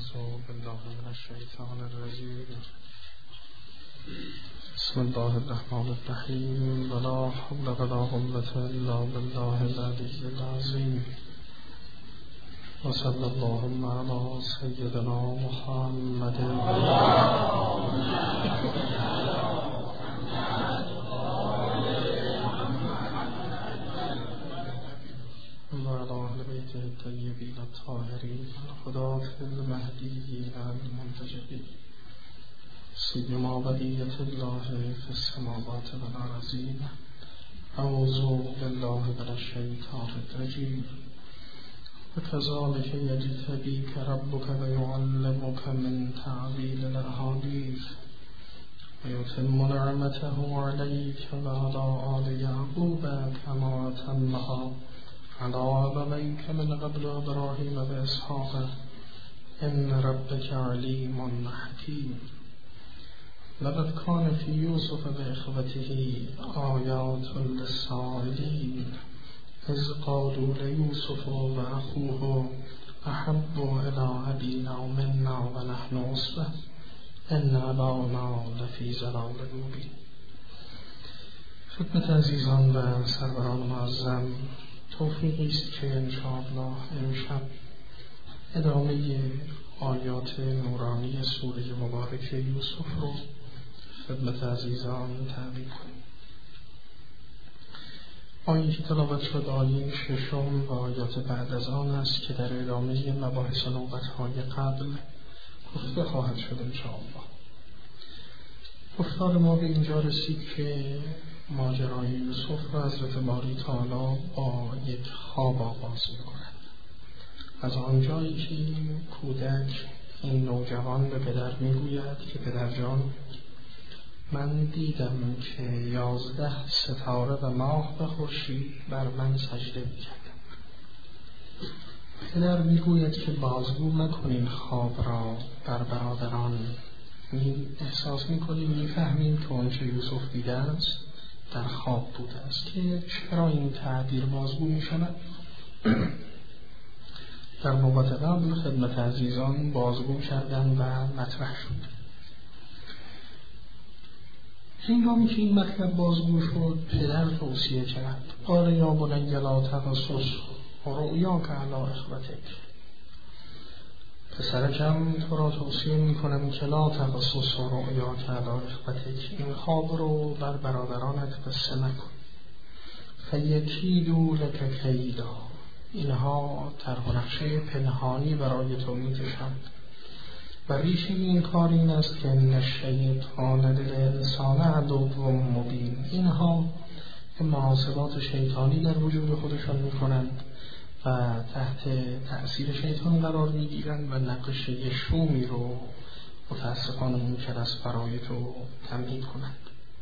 أعوذ بالله من الشيطان الرجيم. بسم الله الرحمن الرحيم. ولا حول ولا قوة إلا بالله العلي العظيم. وصلى اللهم على سيدنا محمد وعلى أهل بيته الطيبين الطاهرين الهداة المهديين المنتجبين سيما بقية الله في السماوات والأرضين. أعوذ بالله من الشيطان الرجيم. وكذلك يجتبيك ربك ويعلمك من تأويل الأحاديث ويتم نعمته عليك وعلى آل يعقوب كما أتمها على أبويك من قبل إبراهيم وإسحاق إن ربك عليم حكيم. لقد كان في يوسف وإخوته آيات للسائلين إذ قالوا ليوسف وأخوه أحب إلى أبينا منا ونحن عصبة إن أبانا لفي ضلال مبين. خدمت عزیزان و سروران معظم، توفیقی است که انشاءالله امشب ادامه آیات نورانی سوره مبارک یوسف رو خدمت عزیزان تقدیم کنیم. آیه که تلاوت شد آیه ششم و آیات بعد از آن است که در ادامه مباحث نوبت‌های قبل گفته خواهد شد انشاءالله. گفتار ما به اینجا رسید که ماجرای یوسف را حضرت باری تعالی با یک خواب آغاز می‌کند. از آنجایی که کودک، این نوجوان به پدر میگوید که پدرجان، من دیدم که 11 ستاره و ماه و خورشید بر من سجده می‌کردند. پدر میگوید که بازگو مکنین خواب را بر برادران. احساس میکنیم، میفهمیم که آنچه یوسف دیده است در خواب بوده است. که چرا این تعبیر بازگو میشود؟ در نوبت قبل خدمت عزیزان بازگو کردن و مطرح شد. هنگامی که این مطلب بازگو شد، پدر توصیه کرد: قال یا بنی لا تقصص رؤیاک علی اخوتک. پسرکم، تو را توصیه میکنم که لا تقصص رؤیاک علی اخوتک، این خواب رو بر برادرانت قصه نکن. فیکیدوا لک کیدا، اینها طرح و نقشه پنهانی برای تو میکشند. و ریشه این کار این است که ان الشیطان للانسان عدو مبین، اینها محاسبات شیطانی در وجود خودشان میکنند و تحت تأثیر شیطان قرار میگیرند و نقشه شومی رو متاسفانه ممکن است برای تو تمهید کنند.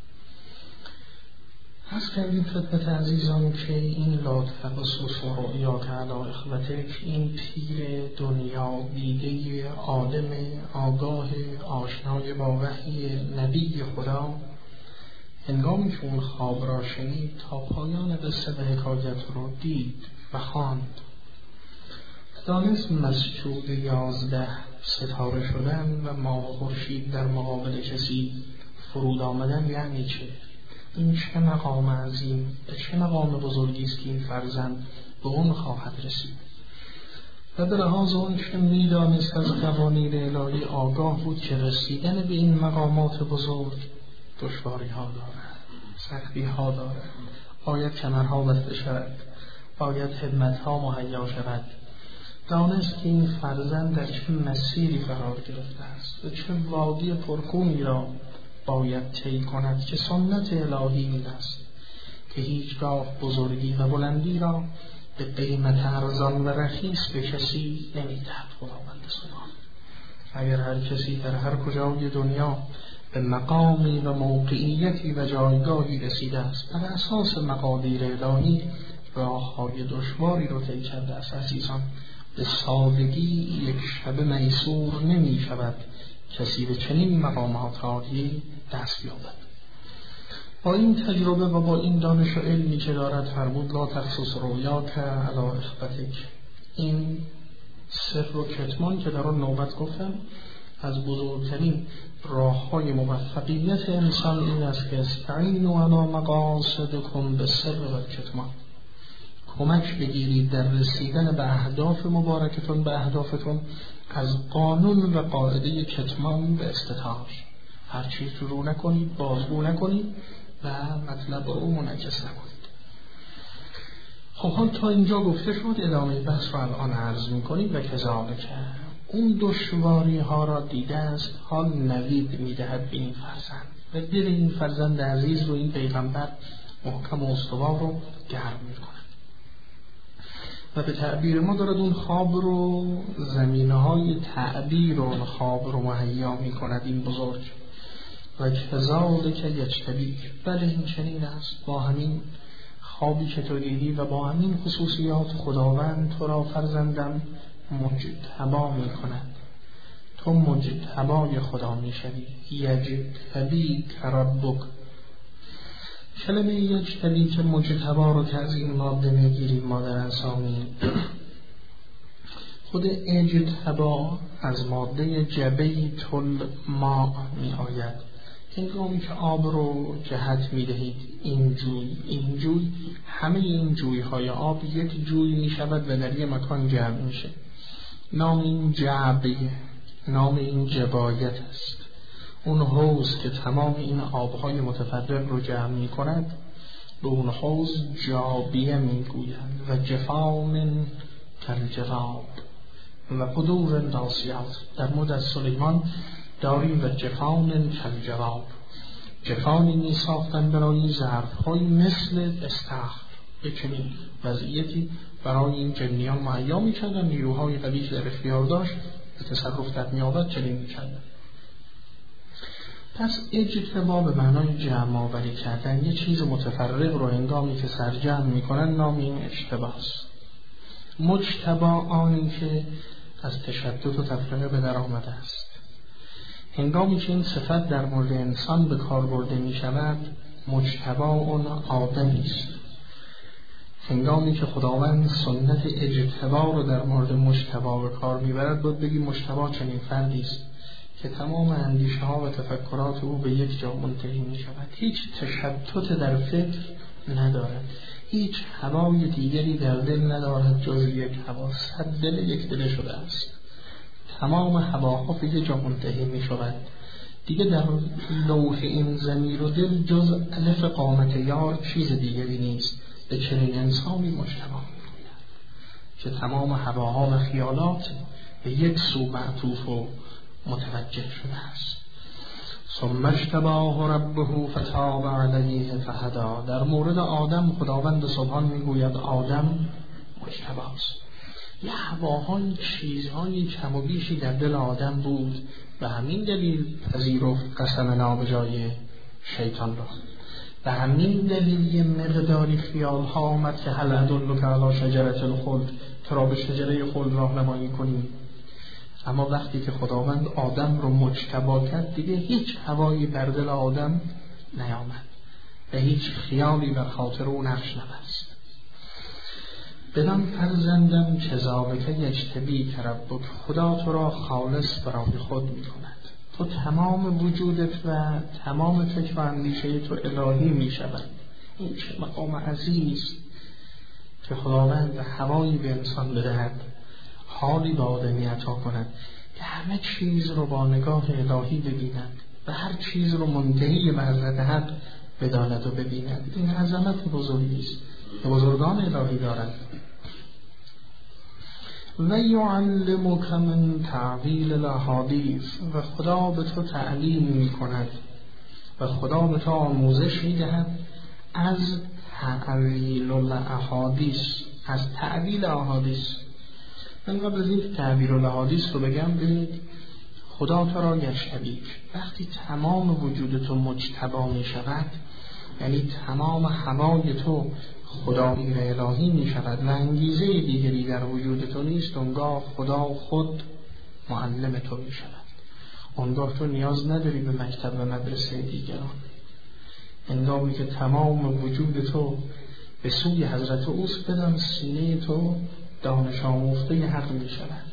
از کردیم خدمت عزیزان که این لا تقصص رؤیاک علی اخوتک، این پیر دنیا دیده عالم آگاه آشنای با وحی نبی خدا، هنگامی که اون خواب را شنید تا پایان قصه و حکایت رو دید و خواند. دانست مسجود 11 ستاره شدن و ماه و خورشید در مقابل کسی فرود آمدن یعنی چه؟ این چه مقام عظیم، چه مقام بزرگی است که این فرزند به اون خواهد رسید. و به لحاظ اون که میدانست از قوانین الهی آگاه بود که رسیدن به این مقامات بزرگ دشواری ها دارد، سختی ها دارد، باید کمرها بسته شود، باید همت ها مهیا شود. دانست که این فرزند در چه مسیری قرار گرفته است و چه وادی پرخونی را باید طی کند که سنت الهی این است که هیچگاه بزرگی و بلندی را به قیمت ارزان و رخیص به کسی نمیدهد خداوند سبحان. اگر هر کسی در هر کجای دنیا به مقامی و موقعیتی و جایگاهی رسیده است، بر اساس مقادیر الهی راههای دشواری رو طی کرده است عزیزان، به سادگی یک شب میسور نمی شود کسی به چنین مقامات عالی دست یابد. با این تجربه و با این دانش و علمی که دارد فرمود لا تقصص رؤیاک علی اخوتک، این سر و کتمان که در آن نوبت گفتم از بزرگترین راه‌های موفقیت انسان این است که استعینوا علی مقاصدکم بالسر و کتمان، کمک بگیرید در رسیدن به اهداف مبارکتون، به اهدافتون از قانون و قاعده کتمان به استتار. هر چیز رو نکنید، بازگو نکنید و مطلب رو منعکس نکنید. خب حال تا اینجا گفته شد، ادامه بحث رو الان عرض می‌کنید. و کذالک اون دشواری ها را دیده است، حال نوید میدهد به این فرزند و دل این فرزند عزیز رو این پیغمبر محکم و استوار رو گرم می‌کند و به تعبیر ما دارد اون خواب رو، زمینه‌های تعبیر اون خواب رو مهیا می‌کند این بزرگ. و کذالک یجتبیک، بله این چنین است، با همین خوابی که تو دیدی و با همین خصوصیات خداوند تو را فرزندم مجتبا می کند، تو مجتبای خدا می شوی. یجتبیک ربک، کلمه یجتبیک مجتبا رو که از این ماده می گیریم ما در اسامی، خود اجتبا از ماده جبیت الماء می آید. هنگامی که آب رو جهت می دهید این جوی همه این جویهای آب یک جوی می شود و در یک مکان جمع میشه. نام این جعبیه، نام این جبایت است. اون حوض که تمام این آبهای متفرق رو جمع می کند به اون حوض جابیه می گویند. و جفان کالجراب و قدور راسیات. در مورد از سلیمان داریم و جفان کالجراب، جفانی می ساختن برای ظرف‌های مثل استخر. به چنین وضعیتی برای این جنیان مهیا می کردن، نیروهای قوی در اختیار داشت به تصرف در می آورد چنین می کردن. پس اجتبا به معنای جمع آوری کردن یه چیز متفرق رو هنگامی که سرجمع می کنن نام این اجتباست. مجتبا آنی که از تشدد و تفرقه به در آمده است. هنگامی که این صفت در مورد انسان به کار برده می شود مجتبا اون آدمی است. هنگامی که خداوند سنت اجتبا رو در مورد مجتبا به کار می برد باید بگی مجتبا چنین فردی است که تمام اندیشه ها و تفکرات او به یک جا منتهی می شود، هیچ تشتت در فکر ندارد، هیچ هوای دیگری در دل ندارد جز یک هوا، صد دل یک دل شده است، تمام هواها به یک جا منتهی می شود. دیگه در لوح این ضمیر و دل جز الف قامت یار چیز دیگری نیست. به چنین انسانی مجتبا می گوید که تمام هواها و خیالات به یک سو معطوف و متوجه شده است. ثم اجتباه ربه فتاب علیه فهدی. در مورد آدم خداوند سبحان میگوید آدم مجتباست. یه هواهای چیزهای کم و بیشی در دل آدم بود، به همین دلیل پذیرفت قسم نابجای شیطان را. به همین دلیل یه مقداری خیال ها آمد که هل ادلک علی شجرة الخلد، تو را به شجره خلد راهنمایی کنیم. اما وقتی که خداوند آدم رو مجتبا کرد دیگه هیچ هوایی بر دل آدم نیامد و هیچ خیالی بر خاطر او نقش نبست. بدان فرزندم کذالک یجتبیک ربک، خدا تو را خالص برای خود می کند. تو تمام وجودت و تمام فکر و اندیشه تو الهی می شود. این چه مقام عظیمی است که خداوند هوایی به انسان بدهد، حالی به آدمی عطا کند که همه چیز رو با نگاه الهی ببیند و هر چیز رو منتهی به حضرت حق بداند و ببیند. این عظمت بزرگی است که بزرگان الهی دارند. و یعلمک من تعویل الاحادیث، و خدا به تو تعلیم می کند و خدا به تو آموزش می دهد از تعویل الاحادیث، از تعویل احادیث. من قبل از این تعبیر الاحادیث رو بگم، ببینید خدا تو را یجتبیک، وقتی تمام وجود تو مجتبا می شود یعنی تمام هوای تو خدایی و الهی می شود و انگیزه دیگری در وجود تو نیست، اونگاه خدا خود معلم تو می شود. اونگاه تو نیاز نداری به مکتب و مدرسه دیگران. هنگامی که تمام وجود تو به سوی حضرت اوست، بدان سینه تو دانش آموخته حق می شود.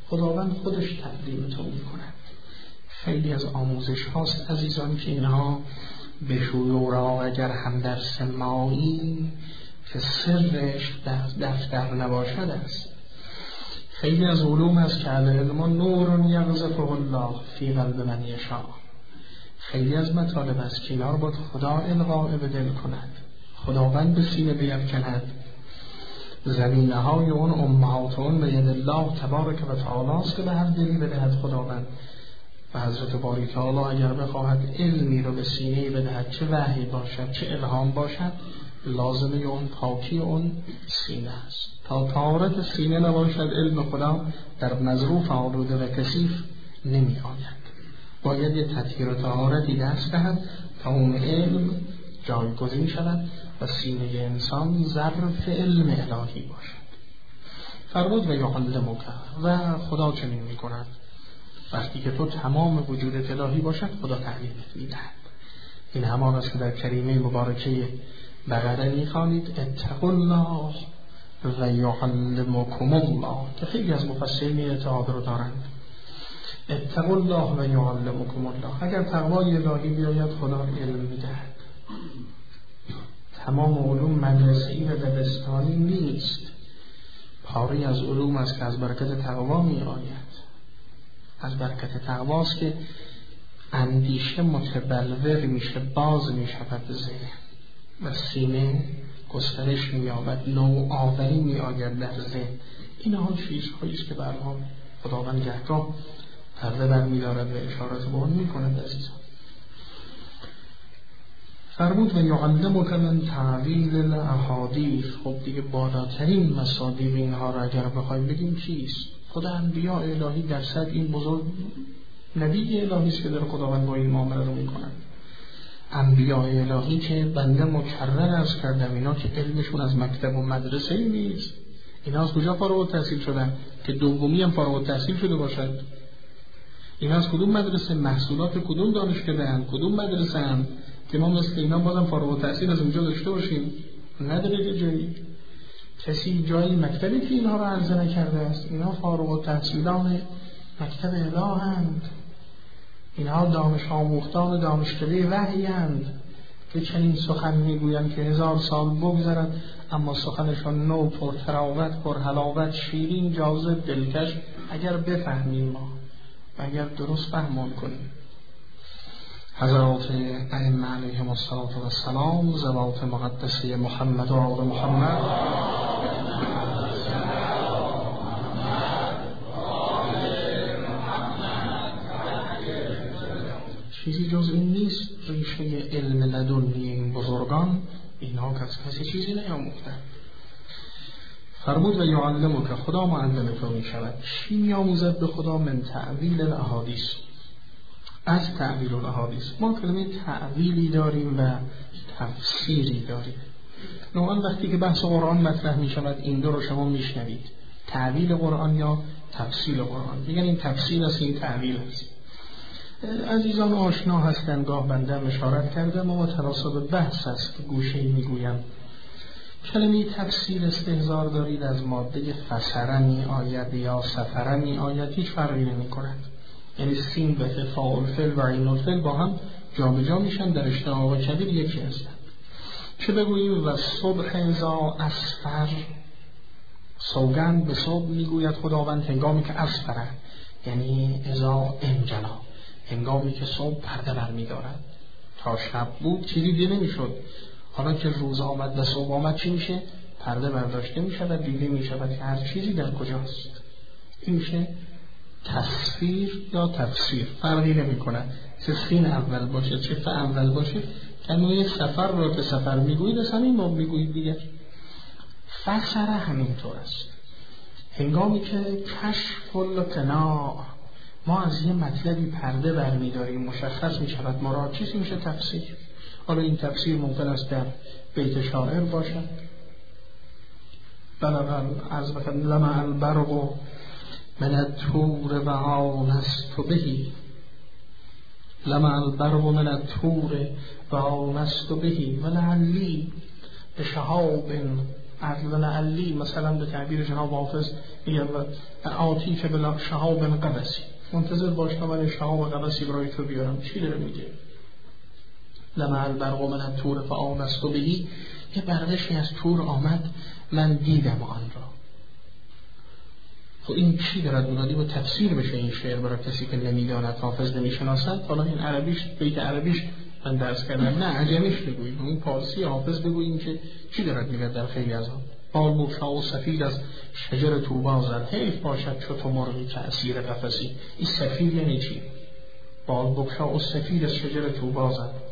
خداوند خودش تقدیم تو می‌کند. خیلی از آموزش هاست عزیزان که اینها به شیوع اگر هم درس مایی که سرش در دفتر نباشد است. خیلی از علوم هست که العلم نور یقذفه الله فی قلب من یشاء. خیلی از مطالب است که اینا رو باید خدا القاء به دل کند، خداوند به سینه بیفکند. زمینه های اون امهات اون به ید الله تبارک و تعالی است که به هر دلی بدهد خداوند. و حضرت باری تعالی اگر بخواهد علمی رو به سینه بدهد، چه وحی باشد چه الهام باشد، لازمه اون پاکی اون سینه است. تا طهارت سینه نباشد علم خدا در مظروف آلوده و کثیف نمی آید. باید یه تطهیر و طهارتی دست دهد تا اون علم جایگزین شود و سینه انسان ظرف علم الهی باشد. فرمود و یعلمک، و خدا چنین می کند وقتی که تو تمام وجودت الهی باشد خدا تعلیمت می دهد. این همان است که در کریمه مبارکه بقره می خوانید اتقوا الله و یعلمکم الله، که خیلی از مفسرین اعتقاد رو دارند. اتقوا الله و یعلمکم الله، اگر تقوای الهی بیاید خدا علم می دهد. تمام علوم مدرسه‌ای و دبستانی نیست، پاری از علوم است که از برکت تقوا می آید. از برکت تقواست که اندیشه متبلور میشه، باز میشود ذهن و سینه گسترش می‌یابد، نوآوری می‌آید در ذهن. اینها چیزهایی است که برها خداوند گهگاه پرده برمی‌دارد و اشارات به آن می‌کند عزیزان. فرمود و یعلمک من تعویل الاحادیث. خب دیگه بالاترین مصادیق اینها را اگر بخوایم بگیم چیست؟ خدا انبیاء الهی در صد این بزرگ نبی الهی است که در خداوند با این معامله رو می‌کند. انبیاء الهی که بنده مکرر عرض کردم اینا که علمشون از مکتب و مدرسه نیست. اینا از کجا فارغ التحصیل شدن که دومی هم فارغ التحصیل شده باشد؟ اینا از کدوم مدرسه، محصولات کدوم دانشکده‌اند، کدوم مدرسه اند که ما مثل اینا بازم فارغ التحصیل از اونجا داشته باشیم؟ نداره جایی. کسی جایی مکتبی که اینها رو عرضه نکرده است. اینا فارغ التحصیلان مکتب الهند، اینها دانش آموختان دانشکده وحی‌اند که چنین سخن میگویند که 1000 سال بگذرد اما سخنشان نو، پر تراوت، پر حلاوت، شیرین، جاذب، دلکش اگر بفهمیم ما و اگر درست فهمان کنیم. حضرات ائمه علیهم السلام، ذوات مقدسه محمد و آل محمد، چیزی جز این نیست. ریشه علم لدنی این بزرگان اینها کسی چیزی نیاموختند. فرمود و یعلمک، خدا معلم تو می شود. چی می آموزد به خدا؟ من تعویل الاحادیث، از تعویل الاحادیث. ما کلمه تعویلی داریم و تفسیری داریم. نوعا وقتی که بحث قرآن مطرح می شود این دو رو شما می شنوید، تعویل قرآن یا تفسیر قرآن. میگن این تفسیر است، این تعویل است. عزیزان آشنا هستند، گاه بنده اشارت کردم و تناسب بحث است که گوشه‌ای میگویم کلمه تفسیر استحضار دارید از ماده فسره می آید یا سفره می آید، هیچ فرقی نمی کند. یعنی سین و فاعل فعل و عین الفعل با هم جابجا میشن، در اشتقاق کبیر یکی هستند. چه بگوییم و صبح اذا اسفر، سوگند به صبح میگوید خداوند هنگامی که اسفره، یعنی اذا انجلا، هنگامی که صبح پرده برمی دارد. تا شب بود چیزی دیده نمی شد، حالا که روز آمد و صبح آمد چی میشه؟ پرده برداشته می شود، دیده می شود که هر چیزی در کجاست. این میشه تصویر یا تفسیر، فرقی نمی کند چه سین اول باشه چه فا اول باشه. کلمه سفر را که سفر میگویید از همین باب میگویید دیگر. فسره همینطور است، هنگامی که کشف القناع، ما از یه مطلبی پرده برمیداریم، مشخص می شود مراد چیزی، میشه تفسیر. حالا این تفسیر ممکن است در بیت شاعر باشد، بلغ از وقت لمع البرق من الطور و آنست بهی، لمع البرق من الطور و آنست بهی ولعلی بشهاب عدل و لعلی مثلا به تعبیر جناب حافظ میگن آتی که بلا شهاب قبسی، منتظر باش تا من شهاب قبسی برای تو بیارم. چی داره میگه؟ لمع البرق من الطور فآنست بهی، یه برقشی از طور آمد من دیدم آن را. خب این چی دارد میگه؟ با تفسیر بشه این شعر برای کسی که نمیداند، حافظ نمیشناسد. حالا این عربیش، بیت عربیش من درس کردم، نه عجمیش بگوییم، این پارسی حافظ بگوییم که چی دارد میگه در خیلی از آن. بال بگشا و سفید از شجر طوبی زد، حیف باشد چو تو مرغی که اسیر قفسی. این سفید یعنی چی؟ بال بگشا و سفید از شجر طوبی زد.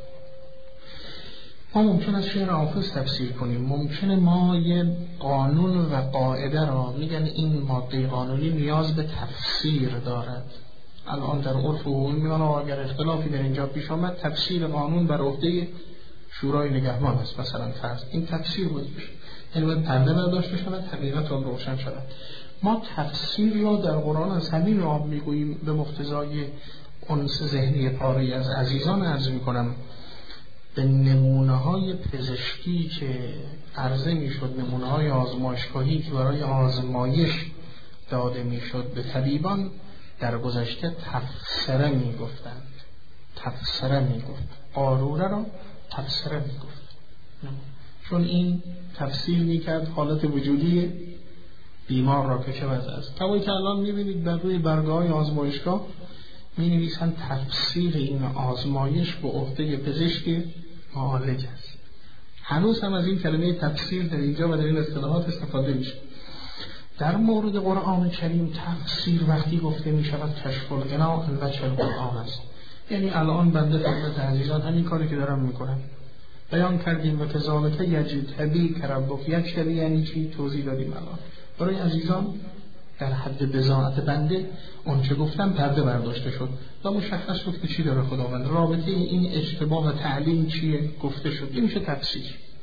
ما ممکن است شعر حافظ تفسیر کنیم، ممکنه ما یه قانون و قاعده را، میگن این ماده قانونی نیاز به تفسیر دارد. الان در عرف حقوقی میگن اگر اختلافی در اینجا پیش آمد تفسیر قانون بر عهده شورای نگهبان است مثلا فرض، این تفسیر بود بشه، یعنی باید پرده برداشته شود، حقیقت آن روشن شود. ما تفسیر را در قرآن از همین را میگوییم به مقتضای انس ذهنی پاره از عزیزان عرض میکنم. به نمونه‌های پزشکی که عرضه میشد، نمونه‌های آزمایشگاهی که برای آزمایش داده میشد به طبیبان در گذشته تفسره میگفتند. تفسره میگفت، قاروره را تفسره میگفت، چون این تفسیر میکرد حالت وجودی بیمار را که چه وضع است. طبعی که الان میبینید بر روی برگه‌های آزمایشگاه مینویسند تفسیر این آزمایش به عهده پزشک معالج است. هنوز هم از این کلمه تفسیر در اینجا و در این اصطلاحات استفاده میشه. در مورد قرآن کریم تفسیر وقتی گفته می شود کشف الغنا عن وجه القرآن است. یعنی الان بنده خدمت عزیزان همین کاری که دارم میکنم بیان کردیم و کذالک یجتبیک ربک. یجتبی یعنی چی؟ توضیح دادیم. الان برای عزیزان در حد بضاعت بنده اون چه گفتم پرده برداشته شد و مشخص شد که چی داره خداوند. رابطه این اشتباه و تعلیم چیه گفته شد، این میشه تفسیر.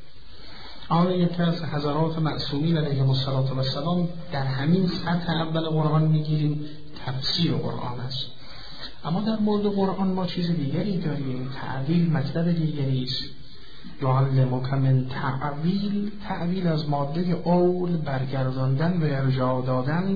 آن یکی از حضرات معصومین علیهم السلام در همین سطح اول قرآن میگیریم تفسیر قرآن است. اما در مورد قرآن ما چیز دیگری داریم، تعویل مطلب دیگری است. یعلمک من تعویل، تعویل از ماده اول برگرداندن و ارجاع دادن.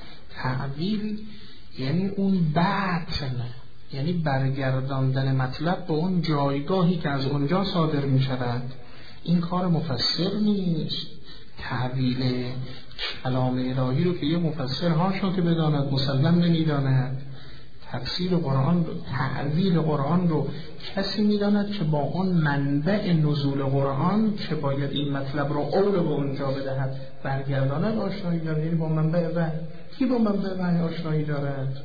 تعویل یعنی اون باطن، یعنی برگرداندن مطلب به اون جایگاهی که از اونجا صادر می شود. این کار مفسر نیست. تعویل کلام الهی رو که یه مفسر هاشو که بداند مسلم نمیداند. تفسیر قرآن رو، تعویل قرآن رو کسی میداند که با اون منبع نزول قرآن که باید این مطلب رو اول به اونجا بدهد برگرداند آشنایی دارد. یعنی با منبع وحی. کی با منبع وحی آشنایی دارد؟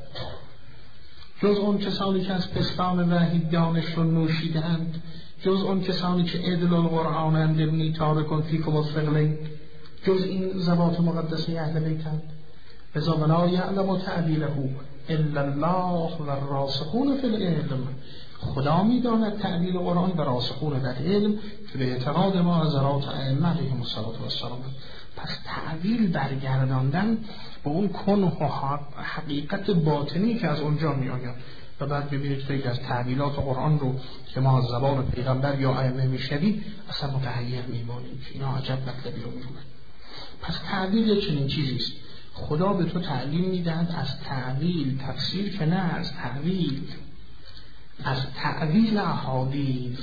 جز اون کسانی که از پستان وحی دانش رو نوشیدند، جز اون کسانی که عدل القرآن اندرنی تارکن فیکم الثقلین، جز این ذوات مقدسه اهل بیتند. لذا ولا یعلم تعبیره الا الله و الراسخون فی العلم. خدا میداند تعبیر قرآن و راسخون در علم که به اعتقاد ما حضرات ائمه علیهم السلام. پس تعبیر برگرداندن به اون کنه و حقیقت باطنی که از اونجا می آید. و بعد ببینید خیلی از تعبیرات قرآن رو که ما از زبان پیغمبر یا ائمه میشنویم اصلا متحیر میمانیم که اینا عجب مطلبی رو میگن. پس تعبیر چنین چیزی است. خدا به تو تعلیم میدهد از تعویل، تفسیر که نه، از تعویل احادیث،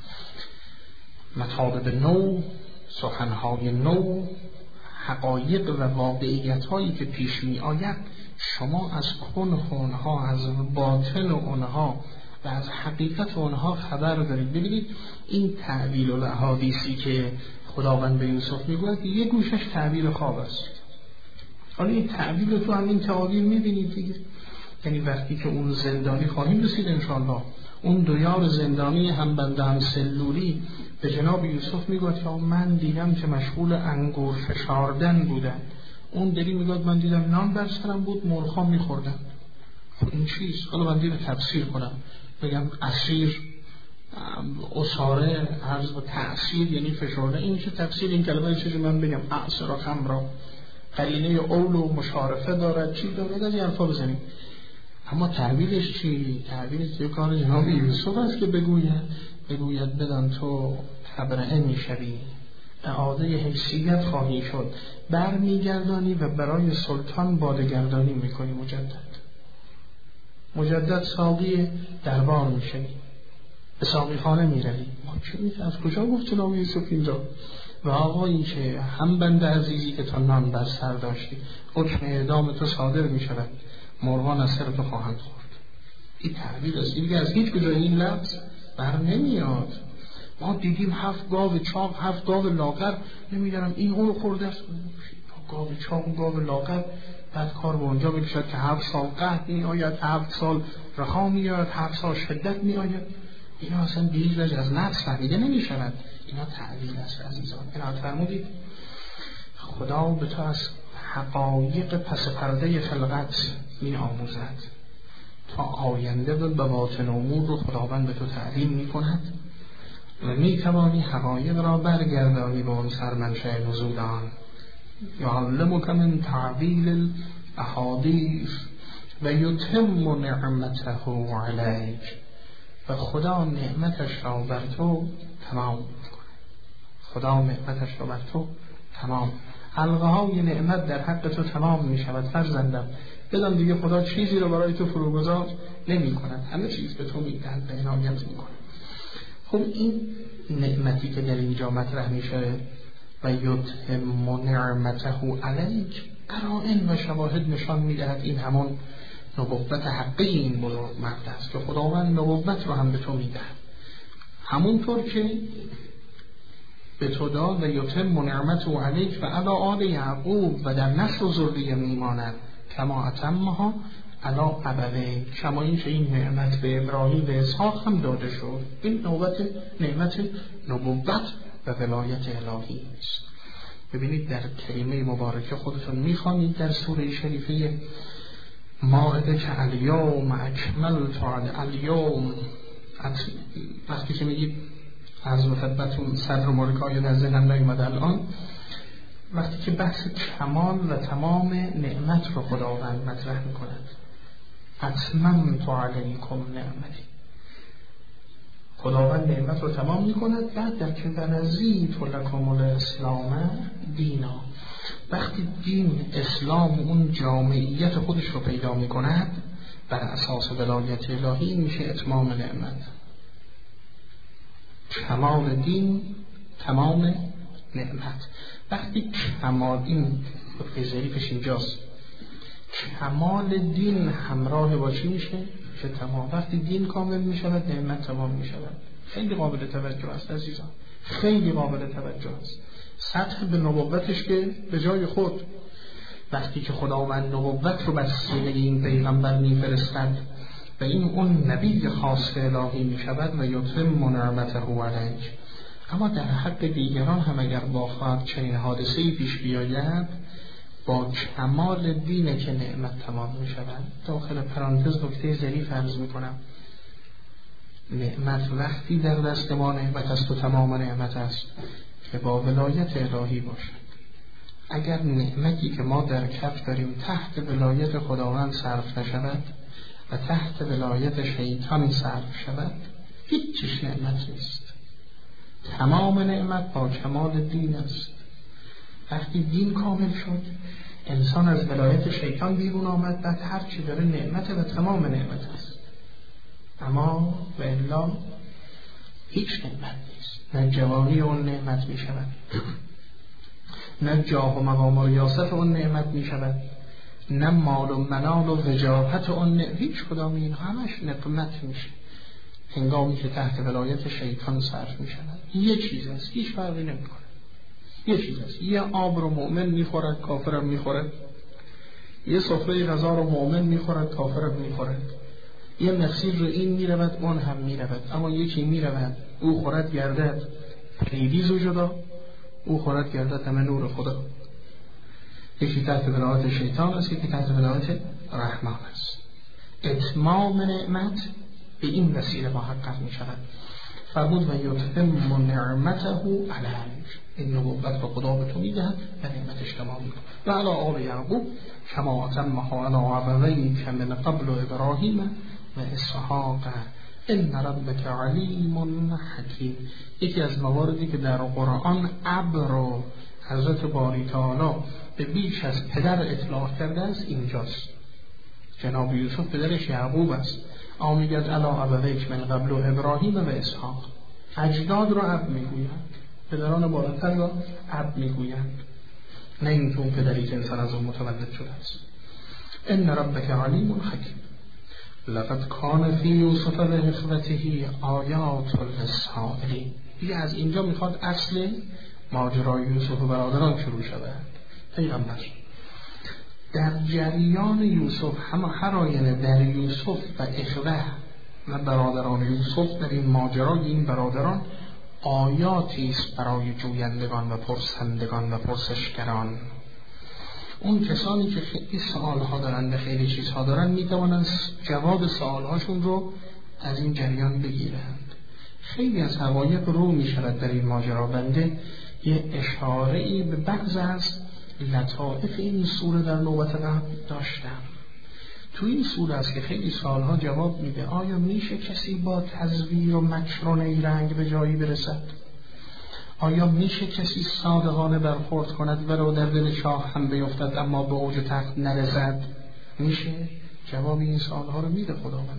مطالب نو، سخنهای نو، حقایق و واقعیت هایی که پیش می آید شما از کنه اونها، از باطن اونها و از حقیقت اونها خبر دارید. ببینید این تعویل الاحادیثی که خداوند به یوسف میگوید یه گوشش تعبیر خواب است. حالا این تعبیر تو همین تعابیر میبینید دیگه. یعنی وقتی که اون زندانی خواهیم رسید انشاءالله، اون دو یار زندانی هم بنده هم سلولی به جناب یوسف میگوید که من دیدم که مشغول انگور فشاردن بودن. اون دلی میگوید من دیدم نان بر سرم بود مرغ‌ها میخوردن. این چیز حالا من دیدم تفسیر کنم بگم اسیر، اساره، عرض و تأثیر یعنی فشارده. این چه تفسیر این کلمه چیزی من بگم اعصر و خمرا قرینه اول و مشارفه دارد چی دارد از این حرفا بزنیم. اما تعبیرش چی؟ تعبیرش یه کار جناب یوسف است که بگوید بدان تو تبرئه میشوی اعاده حیثیت خواهی شد، برمیگردانی و برای سلطان بادگردانی میکنی. مجدد ساقی دربار میشنی، به ساقی خانه میروی. ما چه میگه؟ از کجا گفت جناب یوسف اینجا؟ و آقایی که هم بنده عزیزی که تا نان بر سر داشتی، حکم اعدام تو صادر میشود، مرغان از سر تو خواهند خورد. این تعبیر است دیگه، از هیچ کجا این لفظ بر نمیاد. ما دیدیم 7 گاو چاق، 7 گاو لاغر، نمیدونم این اون خورده است، گاو چاق و گاو لاغر. بعد کار به اونجا میکشد که 7 سال قحط میآید، 7 سال رخا میآید، 7 سال شدت میآید. اینا اصلا به هیچ وجه از نفس فهمیده نمیشود. اینا تعبیر است عزیزان. عنایت فرمودید خدا به تو از حقایق پس پرده خلقت می آموزد تا آینده و باطن امور رو خداوند به تو تعلیم می کند و می توانی حقایق را برگردانی به اون سرمنشأ نزول آن. یعلمک من تعبیل الاحادیث و یتم نعمته علیک، و خدا نعمتش را بر تو تمام می‌کند. خدا نعمتش را بر تو تمام، حلقه های نعمت در حق تو تمام می شود. فرزندم بدان دیگه خدا چیزی رو برای تو فروگذار نمی کند، همه چیز به تو می دهد، به عنایت می کند. خب این نعمتی که در اینجا مطرح می شود و یتم نعمته علیک، قرائن و شواهد نشان می دهد این همون نبوت حقی این بزرگ مرد است که خداوند نبوت رو هم به تو می دهد، همونطور که به تو داد و یتم نعمته علیک و علی آل یعقوب، و در نسل و ذریه میماند کما اتمها علی ابویک، کما اینکه این نعمت به ابراهیم و اسحاق هم داده شد. این نعمت نبوت و ولایت الهی است. ببینید در کلمه مبارکه خودتون میخوانید در سوره شریفه مائده که الیوم اکملت الیوم، وقتی که میگید از خدمتون صدر مبارکای در ذهنم نیومد الان، وقتی که بحث کمال و تمام نعمت رو خداوند مطرح میکند، اتممت علیکم نعمتی، خداوند نعمت رو تمام میکند. بعد در که ورزیت لکم الاسلام دینا، وقتی دین اسلام اون جامعیت خودش رو پیدا میکند بر اساس ولایت الهی، میشه اتمام نعمت. کمال دین تمام نعمت. وقتی کمال، این نکته ظریفش اینجاست، کمال دین همراه با چی میشه؟ که تمام. وقتی دین کامل میشود نعمت تمام میشود. خیلی قابل توجه است عزیزان، خیلی قابل توجه است. سطح به نبوتش که به جای خود، وقتی که خداوند نبوت رو بر سینه این پیغمبر میفرستد و این اون نبی خاص الهی می شود و یتم نعمته علیک. اما در حق دیگران هم اگر با چنین حادثه‌ای پیش بیاید، با کمال دینه که نعمت تمام می شود. داخل پرانتز نکته ظریف عرض می کنم، نعمت وقتی در دست ما نعمت است و تمام نعمت است که با ولایت الهی باشد. اگر نعمتی که ما در کف داریم تحت ولایت خداوند صرف نشود و تحت ولایت شیطان صرف شود، هیچ نعمت نیست. تمام نعمت با کمال دین است. وقتی دین کامل شد، انسان از ولایت شیطان بیرون آمد، بعد هر چی داره نعمت و تمام نعمت است. اما و الا هیچ نعمت نیست. نه جوانی اون نعمت می شود، نه جاه و مقام و ریاست اون نعمت می شود، نه مال و منال و وجاهت اون هیچ کدام این همش نقمت میشه هنگامی که تحت ولایت شیطان صرف می شود. یه چیز است، هیچ فرقی نمی کنه. یه چیز است، یه آب رو مؤمن میخورد، کافرم میخورد. یه سفره غذا رو مؤمن میخورد، کافرم میخورد. یه مسیر رو این میرود، اون هم میرود. اما یکی میرود او خورد گردد پریدیز و جدا، او خورد گردد همه نور خدا. یکی تحت ولایت شیطان است، یکی تحت ولایت رحمان است. اتمام نعمت به این وسیله محقق می شود. فرمود و یتم نعمته علیک، این نبوت رو خدا به تو می دهد و نعمتش تمام می کند. و علی آل یعقوب کما اتمها علی ابویک من قبل ابراهیم و اسحاق ان ربک علیم حکیم. یکی از مواردی که در قرآن ابر و حضرت باری تعالی به بیش از پدر اطلاق کرده است اینجاست. جناب یوسف پدرش یعقوب است. آمیگد علا ابویک من قبل و ابراهیم و اسحاق. اجداد را اب میگویند، پدران بالاتر را اب میگویند، نه اینکه اون پدری که انسان از اون متولد شده است. ان ربک علیم حکیم. لقد کان فی یوسف و اخوته آیات للسائلین. دیگه از اینجا میخواد اصل ماجرای یوسف و برادران شروع شود. پیغمبر در جریان یوسف، هر آینه در یوسف و اخوه و برادران یوسف، در این ماجرای این برادران آیاتی است برای جویندگان و پرسندگان و پرسشگران. اون کسانی که خیلی سوالها دارن و خیلی چیزها دارن میتوانند جواب سوالهاشون رو از این جریان بگیرند. خیلی از حقایق رو میشود در این ماجرا. بنده یه اشاره‌ای به بعض از لطائف این سوره در نوبت قبل داشتم. تو این سوره است که خیلی سوالها جواب میده. آیا میشه کسی با تزویر و مکر و نیرنگ به جایی برسد؟ آیا میشه کسی صادقانه برخورد کند ولو در دل شاه هم بیفتد اما به اوج تخت نرسد؟ میشه؟ جواب این سوالها رو میده خداوند.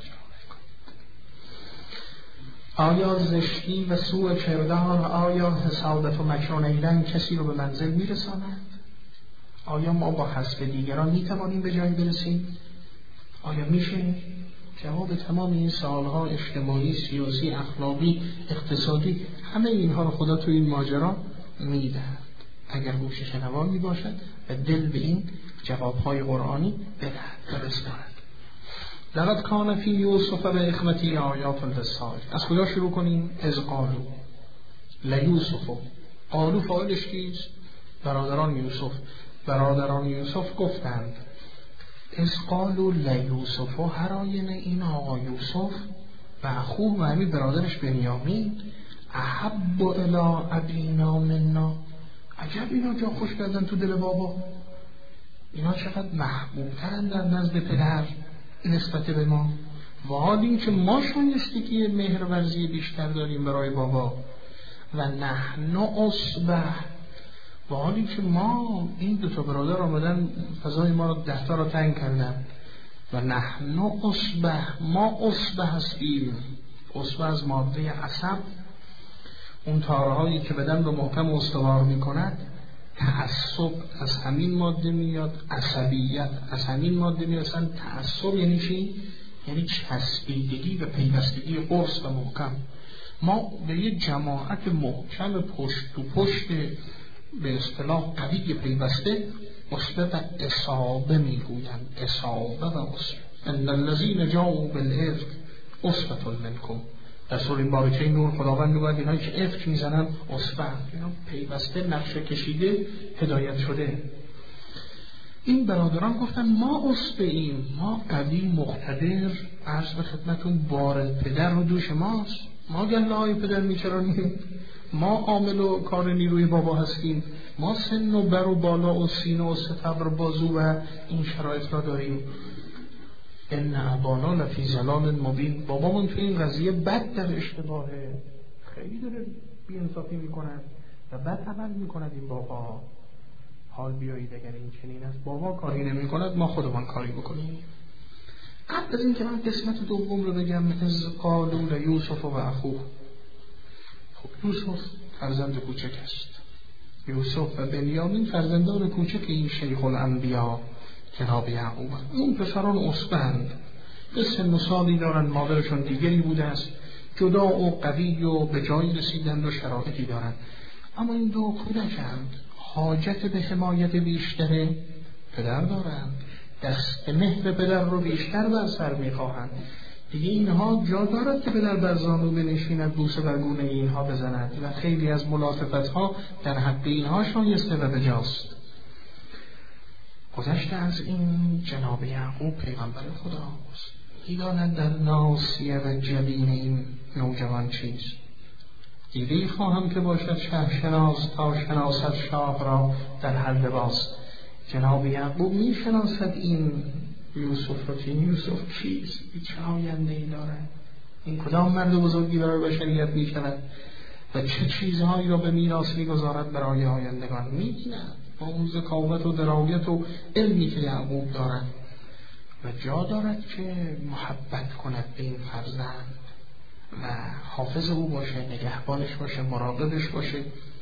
آیا زشتی و سوء کردار، آیا حسادت و مکر و نیرنگ کسی رو به منزل میرساند؟ آیا ما با حسب دیگران میتوانیم به جایی برسیم؟ آیا میشه؟ جواب تمام این سوالها اجتماعی، سیاسی، اخلاقی، اقتصادی، همه اینها رو خدا تو این ماجرا میدهد اگر گوش شنوایی باشد و دل به این جوابهای قرآنی بدهد و بسپارد. لقد کان فی یوسف و اخوته آیات للسائلین. از کجا شروع کنیم؟ از قالو لیوسف. قالو فاعلش کیست؟ برادران یوسف. برادران یوسف گفتند از قالو لیوسف، هر آینه این آقا یوسف و اخوه و همین برادرش بنیامین احب الی ابینا منا. عجب اینا جا خوش کردن تو دل بابا. اینا چقدر محبوب ترن در نزد پدر نسبت به ما، و حال این که ما شایستگی مهرورزی بیشتر داریم برای بابا. و نحن اصبح، و حالی که ما این دوتا برادر آمدن فضای ما رو 10 تا رو تنگ کردن. و نحن اصبح، ما اصبح هستیم. اصبح از ماده عصب، اون تارهایی که بدن رو محکم استوار می کند. تعصب از همین ماده میاد، عصبیت از همین ماده میاد. اصلا تعصب یعنی چی؟ یعنی چسبیدگی و پیوستگی قرص و محکم. ما به یه جماعت محکم پشت تو پشت به اصطلاح قوی پیوسته اصبه و اصابه میگویند. اصابه و اصبه. ان الذین جاءوا بالافک اصبة منکم. در سوره بارکه نور خداوند میگوید اینایی که افک میزنن اصبه، اینا پیوسته نقشه کشیده هدایت شده. این برادران گفتن ما اصبه ایم، ما قوی مقتدر، عرض به خدمتون بار پدر رو دوش ماست، ما گله های پدر میچرانیم، ما عامل و کار نیروی بابا هستیم، ما سن و بر و بالا و سینه و ستبر بازو و این شرایط را داریم. ان ابانا لفی ضلال مبین. بابامون تو این قضیه بد در اشتباهه، خیلی داره بی‌انصافی میکند و بد عمل میکند این بابا. حال بیایید اگر این چنین است، بابا کاری نمی کند ما خودمان کاری بکنیم. قبل از این که من قسمت دوم رو بگم، از قالو لیوسف و اخوه. خب یوسف فرزند کوچک است، یوسف و بنیامین فرزندان کوچک این شیخ الانبیا جناب یعقوب. اون پسران اصبند، سن و سالی دارند، مادرشون دیگری بوده است، جدا و قوی و به جایی رسیدند و شرایطی دارند. اما این دو کودکند، حاجت به حمایت بیشتر پدر دارند، دست مهر پدر رو بیشتر بر سر میخواهند. دیگه اینها جا دارد که پدر بر زانو بنشیند، بوسه بر گونه اینها بزند و خیلی از ملاطفت ها در حق اینها شایسته و بجاست. گذشته از این جناب یعقوب پیغمبر خداست، می‌داند در ناصیه و جبین این نوجوان چیست. دیدی خواهم که باشد شهرشناس تا شناسد شاه را در هر لباس. جناب یعقوب میشناسد این یوسف را که این یوسف چیست، چه آینده ای داره. این کدام مرد بزرگی برای بشریت میشود و چه چیزهایی را به میراث میگذارد برای آیندگان. میبیند با اون ذکاوت و درایت و علمی که یعقوب دارد و جا دارد که محبت کند به این فرزند و حافظ او باشه، نگهبانش باشه، مراقبش باشه.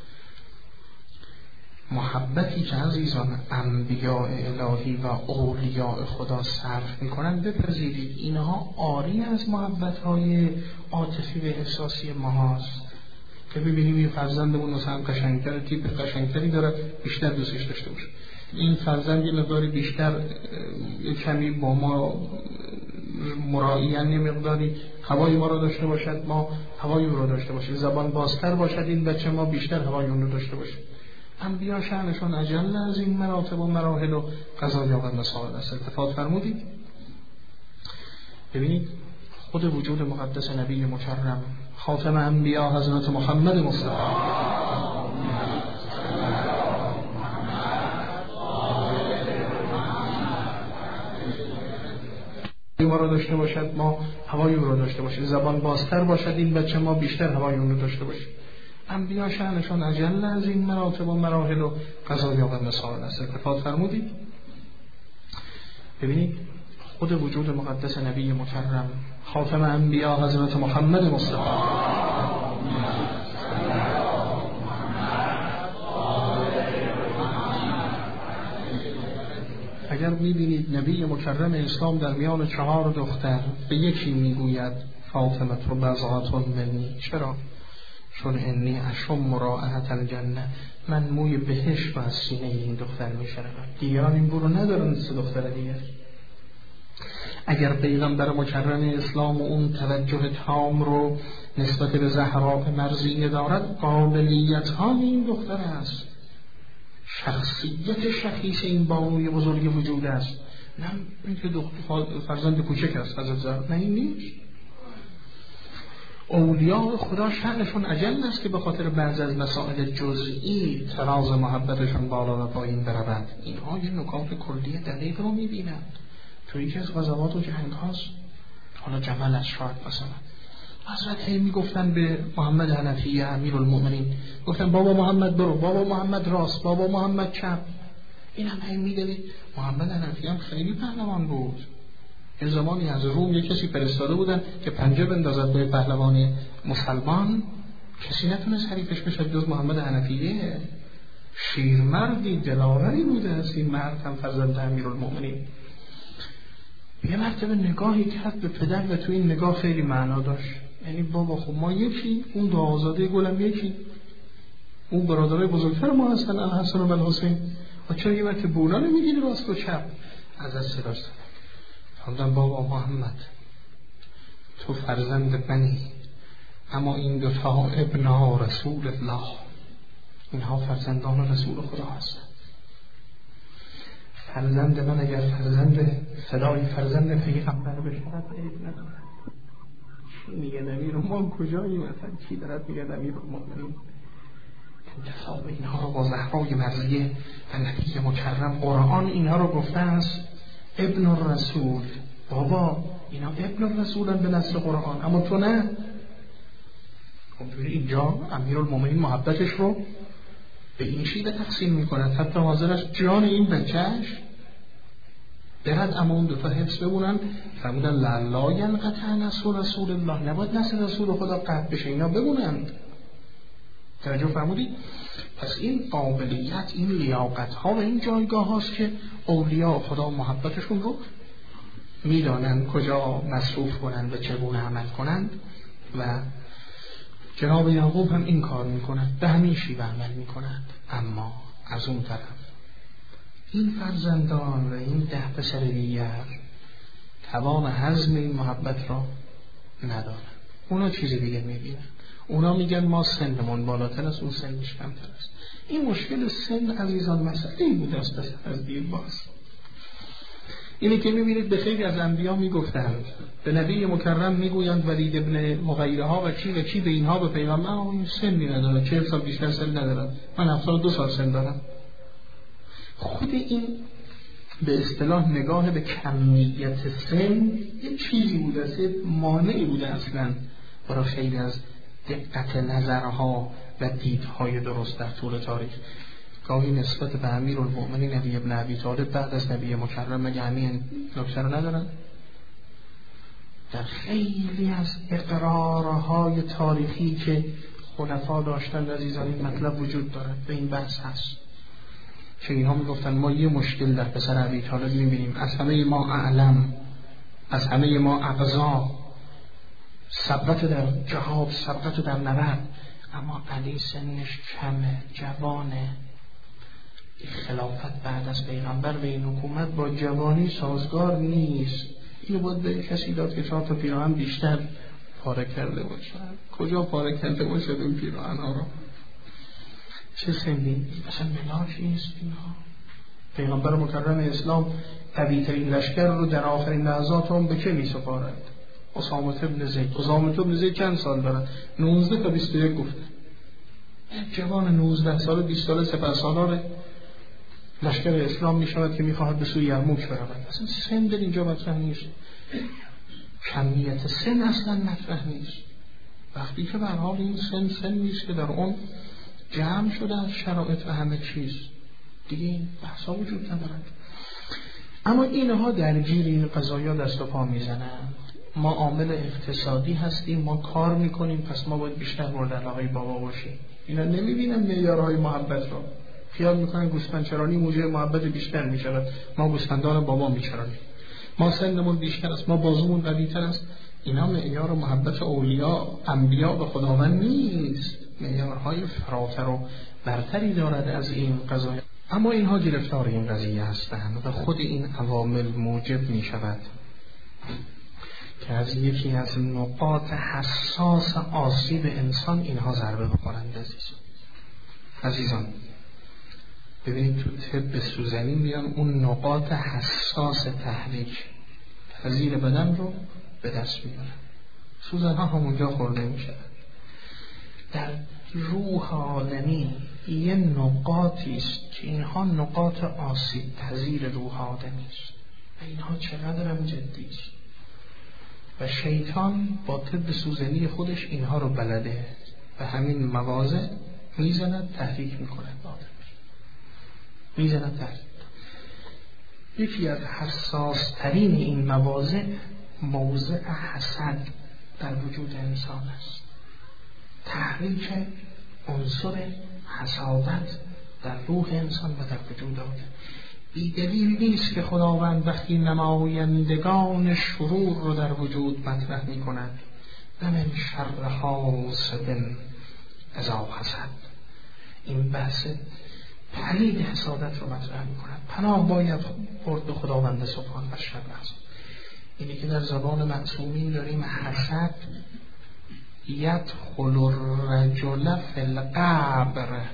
محبتی که عزیزان انبیاء الهی و اولیاء خدا صرف میکنن بپذیرید اینها عاری از محبت‌های عاطفی و احساسی ما هست که ببینیم این فرزندمون مثلا قشنگتر، تیپ قشنگتری داره، بیشتر دوستش داشته باشه. این فرزند یه مقداری بیشتر یه کمی با ما مرائیان، یه مقداری هوای ما رو داشته باشد، ما هوای او رو داشته باشیم. زبان بازتر باشد این بچه، ما بیشتر هوای اون رو داشته باشیم. انبیا شأنشون اجل از این مراتب و مراحل و قضایا و مسائل است. التفات فرمودید ببینید خود وجود مقدس نبی مکرم خاتم انبیا حضرت محمد مصطفی ما رو داشته باشد، ما هوای او رو داشته باشیم. زبان بازتر باشد این بچه، ما بیشتر هوای اون رو داشته باشیم. انبیا شأنشون اجل از این مراتب و مراحل و قضایا و مسائل است. التفات فرمودید ببینید خود وجود مقدس نبی مکرم خاتم انبیا حضرت محمد مصطفی اگر میبینید نبی مکرم اسلام در میان 4 دختر به یکی میگوید فاطمه تو بضعة منی. چرا؟ چون انی اشم رائحة الجنه، من موی بهشت رو از سینه این دختر میشنوم. دیگران این برو ندارن 3 دختر دیگر. اگر پیغمبر مکرم اسلام و اون توجه تام رو نسبت به زهراء مرضیه دارد، قابلیت ها این دختر است، شخصیت شخیص این بانوی بزرگ وجود است. نه اینکه فرزند کوچک است حضرت زهرا، نه این نیست. اولیاء خدا شأنشون اجل است که به خاطر بعضی از مسائل جزئی تراز محبتشون بالا و پایین برود. اینها یه نکات کلی دقیق رو میبینند تو یکی از غزوات و جنگ هاست. حالا جمل از شاید مثلا حضرت میگفتن به محمد حنفیه امیرالمؤمنین، گفتن بابا محمد برو، بابا محمد راست، بابا محمد چپ. این هم میدونید محمد حنفیه هم خیلی پهلوان بود. یه زمانی از روم یک کسی فرستاده بودن که پنجه بندازد به پهلوان مسلمان، کسی نتونست حریفش بشه جز محمد حنفیه. شیرمردی دلاوری بوده است این مرد، هم فرزند امیرالمؤمنین. یه مرتبه نگاهی کرد به پدر و تو این نگاه خیلی معنا داشت. یعنی بابا خب ما یکی، اون دو آزاده گلم یکی، اون برادرای بزرگتر ما هستن الحسن و الحسین، و چرا یه مرتبه بولا نمیگیری راست و چپ؟ از صداش فرمودن بابا محمد تو فرزند منی، اما این دوتا ابنا رسول الله، اینها فرزندان رسول خدا هستن. فرزند من اگر فرزند فدای فرزند پیغمبر بشود عیب نداره. چی میگه امیر ما کجایی؟ مثلا چی دارد میگه امیرالمؤمنین؟ انتصاب اینها رو با زهرای مرضیه و نبی مکرم قرآن اینها رو گفته است ابن الرسول. بابا اینا ابن الرسولن به نص قرآن، اما تو نه. اینجوری اینجا امیرالمؤمنین محبتش رو به این شیوه تقسیم میکند، حتی حاضرش جان این بچهش برد اما اون دوتا حفظ بمونن. فرمودن لا ینقطع نصر رسول الله، نباید نصر رسول خدا قطع بشه، اینا بمونند. توجه فرمودید؟ پس این قابلیت، این لیاقت ها و این جایگاه هاست که اولیاء خدا محبتشون رو میدانند کجا مصروف کنند و چگونه عمل کنند، و جناب یعقوب هم این کار میکنند، به همین شیوه عمل میکنند. اما از اون طرف این فرزندان و این 10 پسر دیگر توان هضم این محبت را ندارند. اونا چیز دیگه میبینن. اونا میگن ما سنمون بالاتر است، اون سنش کمتر است. این مشکل سن عزیزان مسئله بوده است از دیر باز. اینی که میبینید به خیلی از انبیا میگفتند، به نبی مکرم میگویند ولید ابن مغیره ها و چی به اینها، به پیغمبر این سنی نداره، 40 سال بیشتر سن ندارم، من 72 سال سن دارم. خود این به اصطلاح نگاه به کمیت سن یه چیزی بوده است، مانعی بوده اصلا برای خیلی از دقت نظرها و دیدهای درست در طول تاریخ. گاهی نسبت به امیرالمؤمنین علی بن ابی طالب بعد از نبی مکرم مگه همین نکته رو ندارن؟ در خیلی از اقرارهای تاریخی که خلفا داشتن عزیزان این مطلب وجود داره، به این بحث هست که اینها میگفتن ما یه مشکل در پسر ابی طالب میبینیم، از همه ما اعلم، از همه ما اقضا، سبقت در جهاد، سبقت در نبرد، اما علی سنش کمه، جوانه. خلافت بعد از پیغمبر به این حکومت با جوانی سازگار نیست. اینو باید به کسی داد که 4 تا پیراهن بیشتر پاره کرده باشد. کجا پاره کرده باشد اون پیراهن ها رو؟ چه سنی؟ مثلا ملاک نیست اینها. پیغمبر مکرم اسلام قوی‌ترین لشکر رو در آخرین لحظات هم به که می سپارد؟ اسامه بن زید. اسامه بن زید چند سال دارد؟ 19 تا 21 گفته. جوان 19 سال 20 سال سپهسالار لشکر اسلام می شود که می خواهد به سوی یرموک برود. اصلا سن در اینجا مطرح نیست، کمیت سن اصلا مطرح نیست. وقتی که به هر حال این سن نیست که در اون جمع شده از شرایط و همه چیز دیگه این بحثا وجود ندارد. اما اینها درگیر این قضایا دست و پا میزنن. ما عامل اقتصادی هستیم، ما کار میکنیم، پس ما باید بیشتر مورد علاقه بابا باشیم. اینا نمیبینن معیارهای محبت رو، خیال میکنن گوسفندچرانی موجب محبت بیشتر میشود، ما گوسفندان بابا میچرانیم، ما سنمون بیشتر است، ما بازومون قوی‌تر است. اینا معیار محبت اولیاء انبیا به خداوند نیست، معیارهای فراتر و برتری دارد از این قضایا. اما اینها گرفتار این قضیه هستند و خود این عوامل موجب می شود که از یکی از نقاط حساس آسیب انسان اینها ضربه بخورند. عزیزان ببینید تو طب سوزنی میان اون نقاط حساس تحریک تزییر بدن رو به دست میارن، سوزن ها همونجا خورده میشن. در روح عالمی یه نقاطی است که اینها نقاط آسیب پذیر روح آدمی است و اینها چقدر هم جدی است و شیطان با طب سوزنی خودش اینها رو بلده و همین مواضع میزند تحریک میکند آدم، میزند تحریک. یکی از حساس ترین این مواضع موضع حسد در وجود انسان است. تحریک عنصر حسادت در روح انسان و در وجود آدم. بی‌دلیل نیست که خداوند وقتی نمایندگان شرور رو در وجود مطرح می کند و من شر حاسد اذا حسد، این بحث پلید حسادت رو مطرح می کند. پناه باید برد به خداوند سبحان و شر حسد. اینی که در زبان معصومین داریم حسد یدخل الرجل فی القبر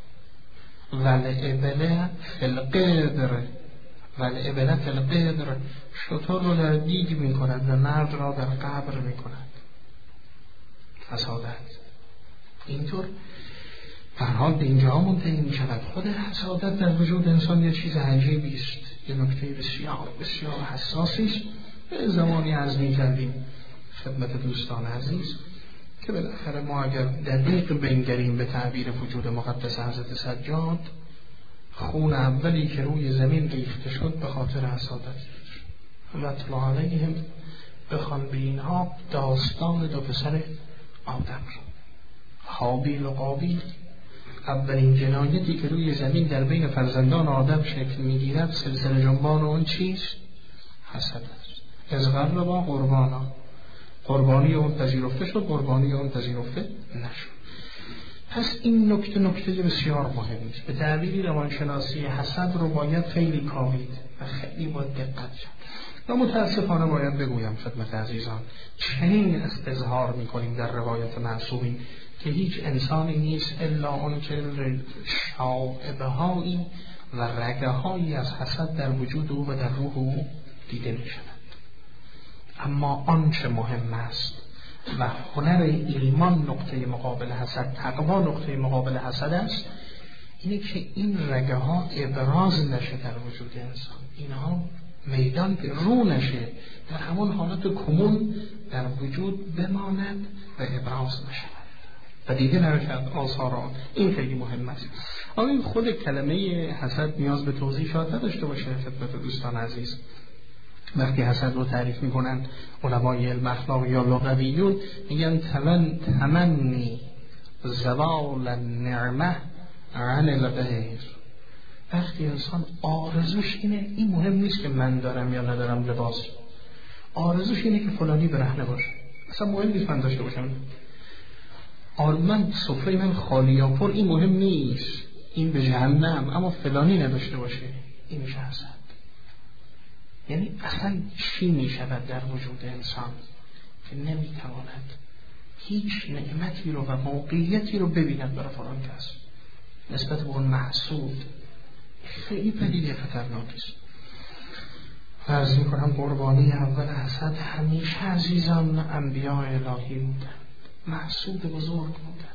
والابل فی القدر والابل فی القدر، شتر رو در دیگ می کند و مرد را در قبر می کند. حسادت اینطور فرحال به اینجا منتهی می شود. خود حسادت در وجود انسان یه چیز عجیبی است، یه نکته بسیار بسیار حساسی است. به زمانی عزمی کردیم خدمت دوستان عزیز که بالاخره ما اگر دقیق بنگریم به تعبیر وجود مقدس حضرت سجاد، خون اولی که روی زمین ریخته شد به خاطر حسادت و اطلاع علیهم، بخوان به اینها داستان دو پسر آدم رو، هابیل و قابیل. اولین جنایتی که روی زمین در بین فرزندان آدم شکل میگیرد سلسله جنبان اون چیست؟ حسد است. از قربا قربانا، قربانی اون پذیرفته شد، قربانی اون پذیرفته نشد. پس این نکته بسیار مهمی است. به تعبیری روانشناسی حسد رو باید خیلی کاوید و خیلی باید دقت شد. و متاسفانه باید بگویم خدمت عزیزان چنین اظهار میکنیم در روایت معصومین که هیچ انسانی نیست الا اون که شائبه هایی و رگه هایی از حسد در وجود او و در روح او دیده می شود. اما آنچه مهم است و هنر ایمان نقطه مقابل حسد، تقوا نقطه مقابل حسد است، اینه که این رگه ها ابراز نشه در وجود انسان، اینها میدان رو نشه، در همون حالت کمون در وجود بماند و ابراز نشه و دیده نرشد آثار آن. این خیلی مهم است. آن خود کلمه حسد نیاز به توضیح شاید نداشته باشه خدمت دوستان عزیز. وقتی حسد رو تعریف میکنن علمای علم اخلاق یا لغویون میگن تمنی زوال النعمه عن الغیر. وقتی انسان آرزوش اینه، این مهم نیست که من دارم یا ندارم لباس، آرزوش اینه که فلانی برهنه باشه، اصلا مهم نیست من داشته باشم، من سفره من خالی یا پر، این مهم نیست، این به جهنم، اما فلانی نداشته باشه، این میشه حسد. یعنی اصلا چی میشود در وجود انسان که نمیتواند هیچ نعمتی رو و موقعیتی رو ببیند برای فلان کس نسبت به اون محسود. خیلی پدیده خطرناکی است. فرض میکنم قربانی اول حسد همیشه عزیزان انبیاء الهی بودن، محسود بزرگ بودن،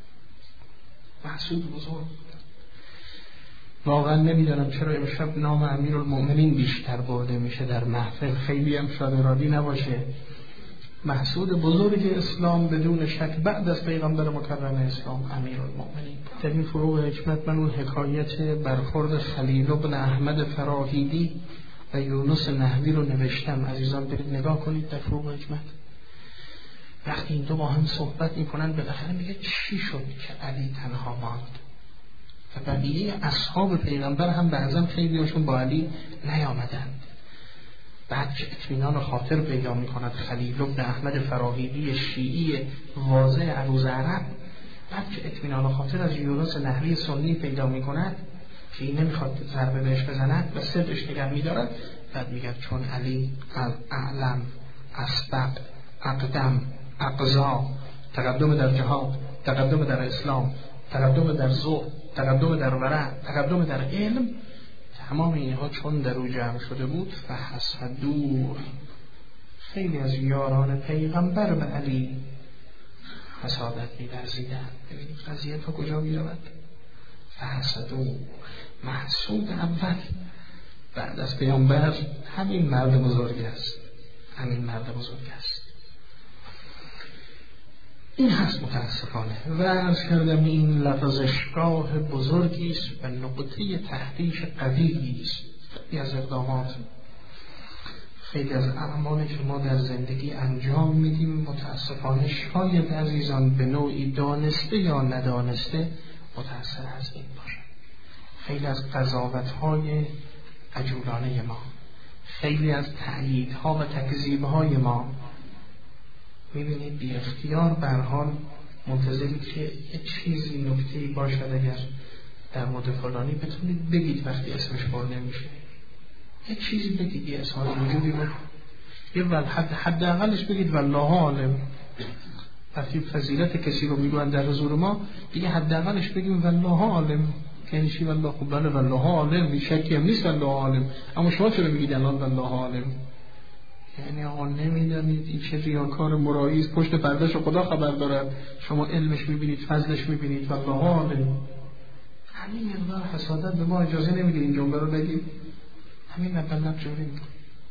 محسود بزرگ بودن. واقعا نمیدونم چرا امشب نام امیرالمؤمنین بیشتر برده میشه در محفل، خیلی هم شاد ارادی نباشه. محسود بزرگ اسلام بدون شک بعد از پیغمبر مکرم اسلام امیرالمؤمنین. در این فروغ حکمت من اون حکایت برخورد خلیل بن احمد فراهیدی و یونس نحوی رو نوشتم، عزیزان برید نگاه کنید در فروغ حکمت. وقتی این دو با هم صحبت میکنن بالاخره میگه چی شد که علی تنها ماند و بقیه اصحاب پیغمبر هم بعضا خیلی هاشون با علی نیامدند. بعد که اطمینان خاطر پیدا میکند خلیل بن احمد فراهیدی شیعی واضح عروض عرب، بعد که اطمینان خاطر از یونس نحوی سنی پیدا میکند که این نمیخواد ضربه بهش بزند و سرش نگه میدارد، بعد میگه چون علی اعلم اسبق اقدم اقضا، تقدم در جهاد، تقدم در اسلام، تقدم در زهد، تقدم در ورع، تقدم در علم، تمام اینها چون در او جمع شده بود فحسدوه. خیلی از یاران پیغمبر به علی حسادت می‌ورزیدند. ببینید قضیه تا کجا می‌رود. فحسدوه. محسود اول بعد از پیغمبر همین مرد بزرگ است، همین مرد بزرگ است. این هست متاسفانه و عرض کردم این لغزشگاه بزرگی است و نقطه تهدیش قوی است. خیلی از اقدامات، خیلی از اعمالی که ما در زندگی انجام میدیم متاسفانه شاید عزیزان به نوعی دانسته یا ندانسته متأثر از این باشه. خیلی از قضاوت‌های عجولانه ما، خیلی از تأییدها و تکذیب‌های ما، میبینید بی اختیار به هر حال منتظرید که یه چیزی نکته‌ای باشد اگر در مورد فلانی بتونید بگید وقتی اسمش برده میشه، یه چیزی بگید، یه اظهار وجودی رو، یه حداقلش بگید والله عالم. وقتی فضیلت کسی رو میگوین در حضور ما دیگه حداقلش بگیم والله عالم. یعنی چی والله؟ خب بله والله عالم، این شکی هم نیست والله عالم، اما شما چرا میگید الان والله عالم؟ یعنی آقا نمیدانید این چه ریاکار مرایی است، پشت پرده‌شو خدا خبر دارد، شما علمش میبینید، فضلش میبینید، والله عالم. همین مقدار حسادت به ما اجازه نمیده این جمله رو بگیم، همین مقدار جوری میکنیم.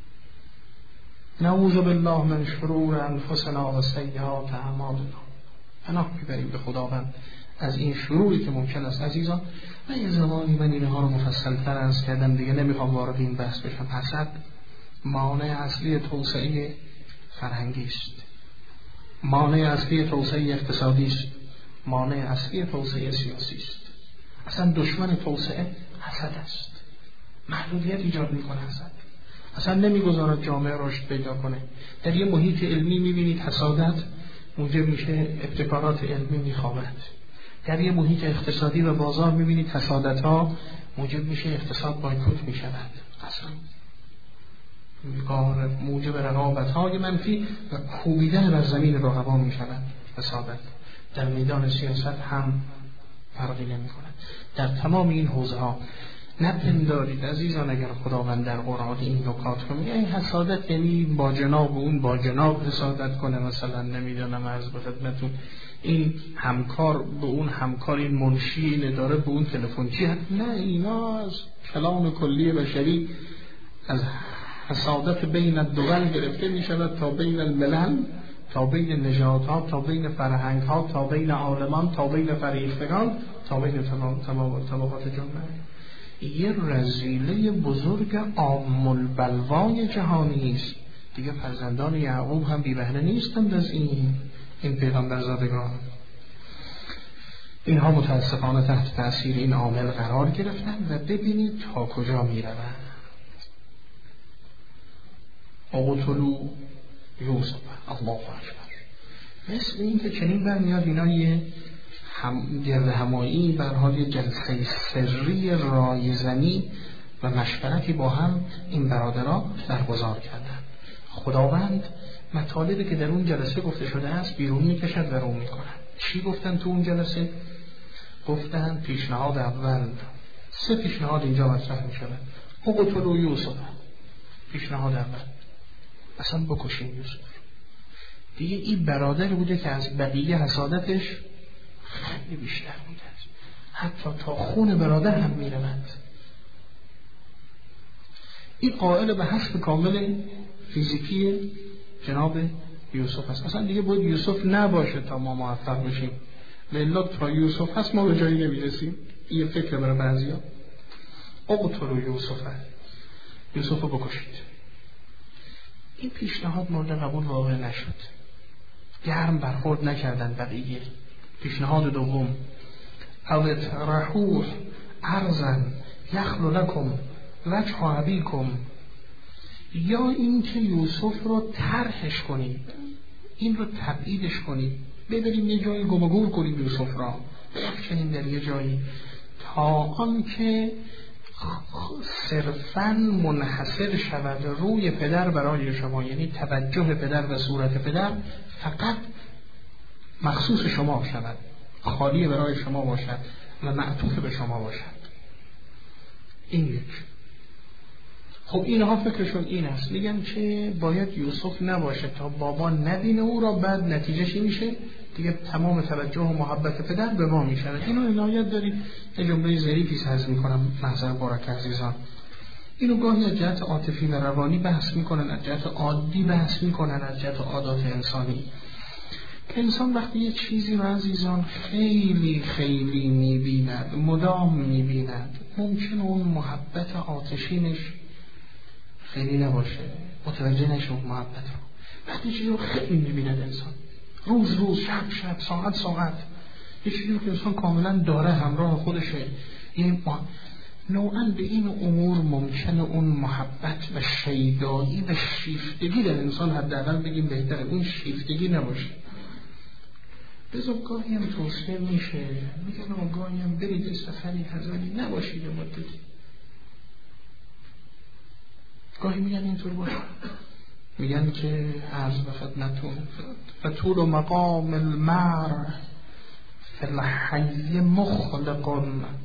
نعوذ بالله من شرور انفسنا و سیئات اعمالنا. پناه میبریم به خداوند از این شروری که ممکن است عزیزان. و یه زمانی من اینها رو مفصل‌تر عرض کردم، دیگه نمیخوام وارد این بحث بشم. حسد مانع اصلی توسعه فرهنگی است، مانع اصلی توسعه اقتصادی است، مانع اصلی توسعه سیاسی است. اصلا دشمن توسعه حسد است. محدودیت ایجاد میکنه حسد، اصلا نمیگذارد جامعه رشد پیدا کنه. در یه محیط علمی میبینید حسادت موجب میشه ابتکارات علمی میخوابد. در یه محیط اقتصادی و بازار میبینید حسادت ها موجب میشه اقتصاد بایکوت میشود، اصلا موجب رقابت های منفی و کوبیدن بر زمین رقبا میشود. حسادت در میدان سیاست هم فرقی نمی کند. در تمام این حوزه ها نپندارید عزیزان اگر خداوند در قرآن این نکات رو میگه، این حسادت یعنی با جناب اون با جناب حسادت کنه، مثلا نمیدونم عرض به خدمتتون این همکار به اون همکار، این منشی این اداره به اون تلفنچی، نه، اینا از کلام کلی بشری از حسادت بین الدول گرفته می شود تا بین الملل، تا بین نژادها، تا بین فرهنگها، تا بین عالمان، تا بین فریختگان، تا بین طبقات جامعه. یه رذیله بزرگ عام البلوای جهانی است دیگه. فرزندان یعقوب هم بی بهره نیستند از این پیغمبرزادگان. اینها متاسفانه تحت تأثیر این عامل قرار گرفتن و ببینید تا کجا می روند. اقتلوا یوسف، الله اکبر. مثل این که چنین برمیاد اینا یه گرد همایی بر حال یه جلسه سری رایزنی و مشورتی با هم این برادرها برگزار کردن. خداوند مطالبی که در اون جلسه گفته شده است بیرون میکشد و رو میکنن. چی گفتن تو اون جلسه؟ گفتن پیشنهاد اول، 3 پیشنهاد اینجا مطرح میشود. اقتلوا یوسف، پیشنهاد اول اصلا بکشین یوسف. دیگه این برادر بوده که از بقیه حسادتش خیلی بیشتر بوده، حتی تا خون برادر هم میرود. این قائل به حذف کامل فیزیکی جناب یوسف هست. اصلا دیگه باید یوسف نباشه تا ما موفق بشیم، لیلا تا یوسف هست ما به جایی نمیرسیم. این فکر برای بعضیا. اقتلوا یوسف رو بکشید. این پیشنهاد مورد قبول واقع نشد، گرم برخورد نکردن بقیه. پیشنهاد دوم، او اطرحوه ارضا یخل لکم وجه ابیکم، یا این که یوسف رو طرحش کنید، این رو تبعیدش کنید، ببریم یه جایی گم و گور کنیم یوسف را، بفکنیم در یه جایی تا آن که صرفاً منحصر شود روی پدر برای شما، یعنی توجه پدر و صورت پدر فقط مخصوص شما شود، خالی برای شما باشد و معطوف به شما باشد. این یک. خب اینها فکرشون این است، میگن که باید یوسف نباشه تا بابا ندینه او را، بعد نتیجهش میشه دیگه تمام توجه و محبت پدر به ما میشود. اینو عنایت دارید. یه جمله ظریفی عرض میکنم محضر بارک عزیزان. اینو گاهی از جهت عاطفی و روانی بحث میکنن، از جهت عادی بحث میکنن، از جهت عادات انسانی. که انسان وقتی یه چیزی رو عزیزان خیلی خیلی میبیند، مدام میبیند، ممکنه اون محبت آتشینش خیلی نباشه، متوجه نشه اون محبت رو. وقتی چیزی رو خیلی میبیند انسان، روز شب ساعت، یه چیزی رو که انسان کاملا داره همراه خودشه، یه نوعا به این امور ممکنه اون محبت و شیدایی و شیفتگی در انسان، حداقل بگیم بهتره اون شیفتگی نباشه. بذار گاهی هم توصیه میشه، میگن گاهی هم برید سفری هزاری نباشید مدتی، گاهی میگن اینطور باشه. میگن که عرض به خدمتون فطول مقام المرء فی الحی مخلق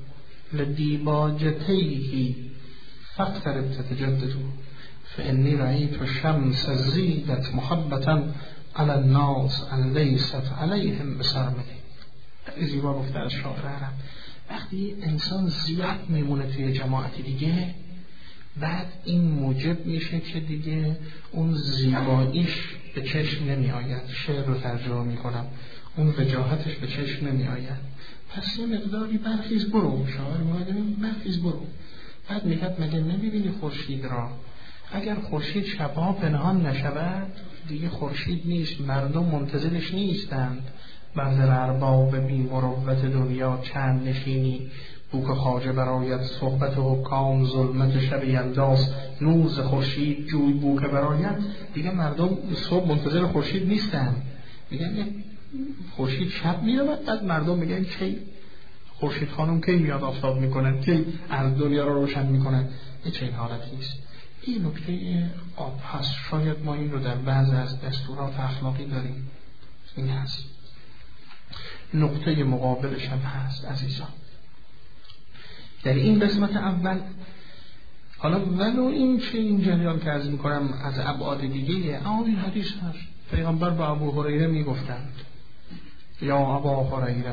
لدیباجتیه فاقترب تتجدد فانی رأیت شمس زیدت محبتا علی الناس ان لیست علیهم بسرمده. زیبا گفته از شاعر عرب. وقتی انسان زیاد میمونه توی جماعت دیگه، بعد این موجب میشه که دیگه اون زیباییش به چشم نمی آید. شعر رو ترجمه میکنم، اون وجاهتش به چشم نمی آید. پس یه مقداری برخیز برو، شاعر میگه برخیز برو. بعد میگه مگه نمیبینی خورشید را؟ اگر خورشید شبها پنهان نشود دیگه خورشید نیست، مردم منتظرش نیستند. منظر ارباب بی مروت دنیا چند نشینی، بوک خواجه برایت صحبت حکام ظلمت شب یلداست، نوز خورشید جوی بوک برایت. دیگه مردم صبح منتظر خورشید نیستن، میگن خورشید شب میاد، بعد مردم میگن کی خورشید خانم کی میاد آفتاب میکنن، کی از دنیا رو روشن میکنن. این چه حالتی است؟ این نکته آب هست. شاید ما این رو در بعض از دستورات اخلاقی داریم. این هست. نقطه مقابلش هم هست عزیزان. در این قسمت اول حالا ولو این چه این جریان که عرض میکنم از ابعاد دیگه، اما این حدیث هست. پیغمبر با ابو هریره میگفتند یا ابا هریره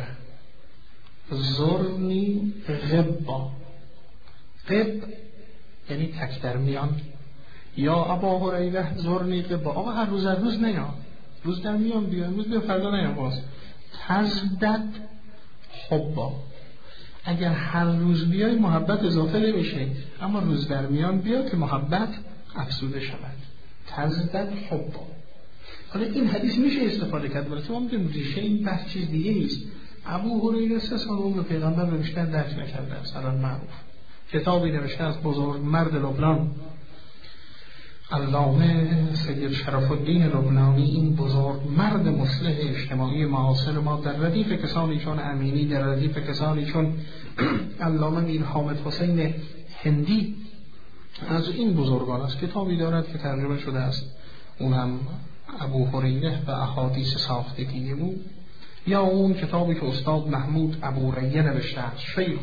زرنی غبا، غب یعنی تک در میان، یا ابا هریره زرنی غبا، آقا هر روز نیا، روز در میان بیا، امروز بیا فردا نیا، باز تزدد حبا، اگر هر روز بیای محبت اضافه نمیشه، اما روز در میان بیا که محبت افزوده شود. تزدد حبا. حالا این حدیث میشه استفاده کرد، ولی ما میگیم ریشه این بحث چیز دیگه نیست. ابو هریره 3 سال عمر پیغمبر رو بیشتر درک نکرده است، الان معروف. کتابی نوشته از بزرگ مرد لبنان علامه سید شرف الدین لبنانی، این بزرگ مرد مصلح اجتماعی معاصر ما، در ردیف کسانی چون امینی، در ردیف کسانی چون علامه میر حامد حسین هندی، از این بزرگان است. کتابی دارد که ترجمه شده است، اون هم ابو هریره و احادیث ساختگی بود، یا اون کتابی که استاد محمود ابو ریه نوشته است،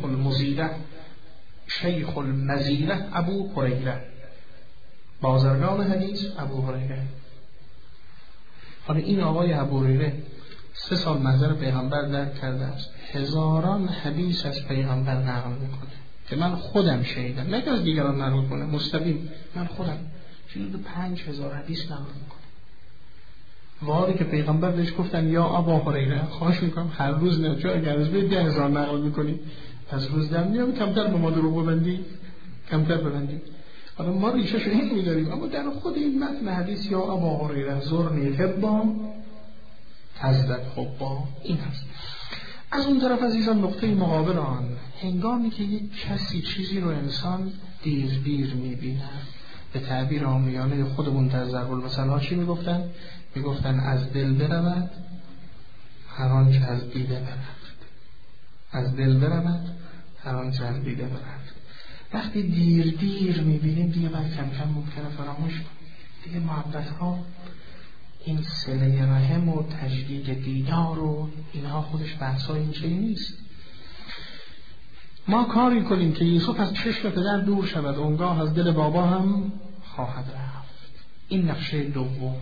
شیخ المزیله ابو هریره، بازرگان حدیث ابو هریره. حالا این آقای ابو هریره 3 سال محضر پیغمبر درک کرده است، هزاران حدیث از پیغمبر نقل میکنه که من خودم شنیدم، نه که از دیگران نقل کنه، مستقیم من خودم شنیدم 5000 حدیث نقل میکنه. واری که پیغمبر بهش گفتن یا ابا هریره خواهش میکنم هر روز نه، چون اگر از 10,000 نقل میکنی از روز در میام، کمتر به ما دروغ ببندی، کمتر ببندی. حالا ما ریشه‌شو این می‌داریم، اما در خود این متن حدیث یا ابا هریره زرنی غبا تزدد حبا این هست. از اون طرف عزیزان نقطه مقابل آن، هنگامی که یک کسی چیزی رو انسان دیر می‌بیند، به تعبیر عامیانه خودمون در ضرب المثل چی میگفتن؟ میگفتن از دل برود هر آنچه از دیده برفت، از دل برود هر آنچه از دیده برفت. وقتی دیر میبینیم دیگه بعد کم کم ممکنه فراموش کنیم دیگه. محبت ها، این صله رحم و تجدید دیدار و اینها خودش بحثای این چیزی نیست. ما کاری کنیم که یوسف از چشم پدر دور شود، اونگاه از دل بابا هم خواهد رفت. این نقشه دوم.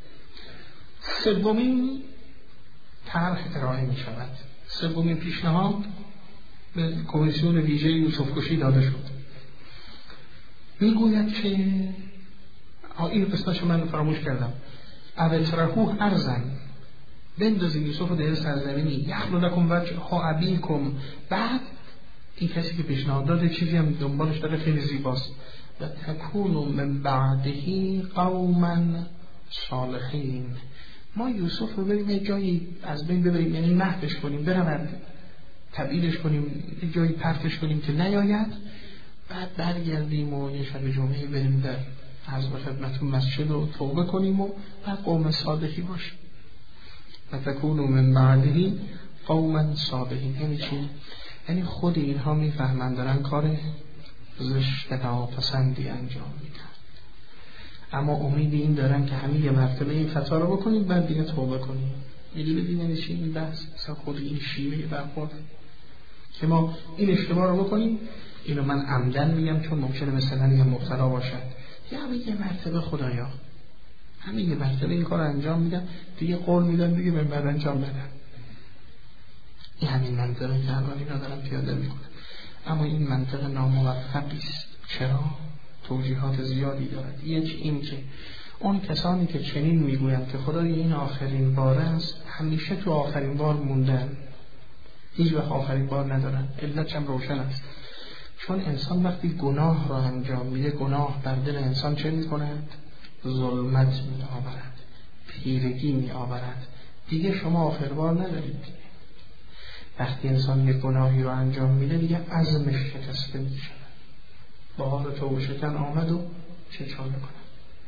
سومین طرح ارائه می شود. سومین پیشنهاد به کمیسیون ویژه یوسف کشی داده شد. میگوید که این قسمتش من فراموش کردم، اوترهو ارزن، بندازید یوسف رو در سرزمینی، یخلو لکم وجه ابیکم. بعد این کسی که پیشنهاد داده چیزی هم دنبالش داره خیلی زیباست، و تکونوا من بعده قوما صالحین. ما یوسف رو بریم یه جایی از بین ببریم، یعنی محوش کنیم، برود تبعیدش کنیم، یه جایی پرتش کنیم که نیاید، بعد برگردیم و یه شب جمعه بریم در عرض به خدمتتون مسجد و توبه کنیم و بعد قوم صالحی باشیم. و تکونوا من بعده قوما صالحین. یعنی چی؟ یعنی خود اینها میفهمند دارن کار زشت ناپسندی انجام میدن، اما امید این دارن که همین یه مرتبه این خطا رو بکنید بعد دیگه توبه کنید. میدونید یعنی چی این بحث؟ مثلا خود این شیوه برخورد که ما این اشتباه رو بکنیم، اینو من عمدن میگم چون ممکنه مثلا یه مبتلا باشد، یا همین یه مرتبه خدایا همین یه مرتبه این کار انجام میدم، دیگه قول میدم دیگه به بعد انجام ندم. این همین منطقه که الان اینا دارم پیاده میکنم، اما این منطقه ناموفقی است. چرا؟ توجیهات زیادی دارد. یک این که اون کسانی که چنین میگویند که خدای این آخرین بار است، همیشه تو آخرین بار موندن، هیچ وقت آخرین بار ندارن. علتش هم روشن است، چون انسان وقتی گناه را انجام میده، گناه بر دل انسان چه میکند؟ ظلمت میآورد، پیرگی میآورد. دیگه شما آخر بار ندارید. وقتی انسان یک گناهی رو انجام میده دیگه عزمش شکسته میشه، بهار توبه شکن آمد و چه چاره کنه.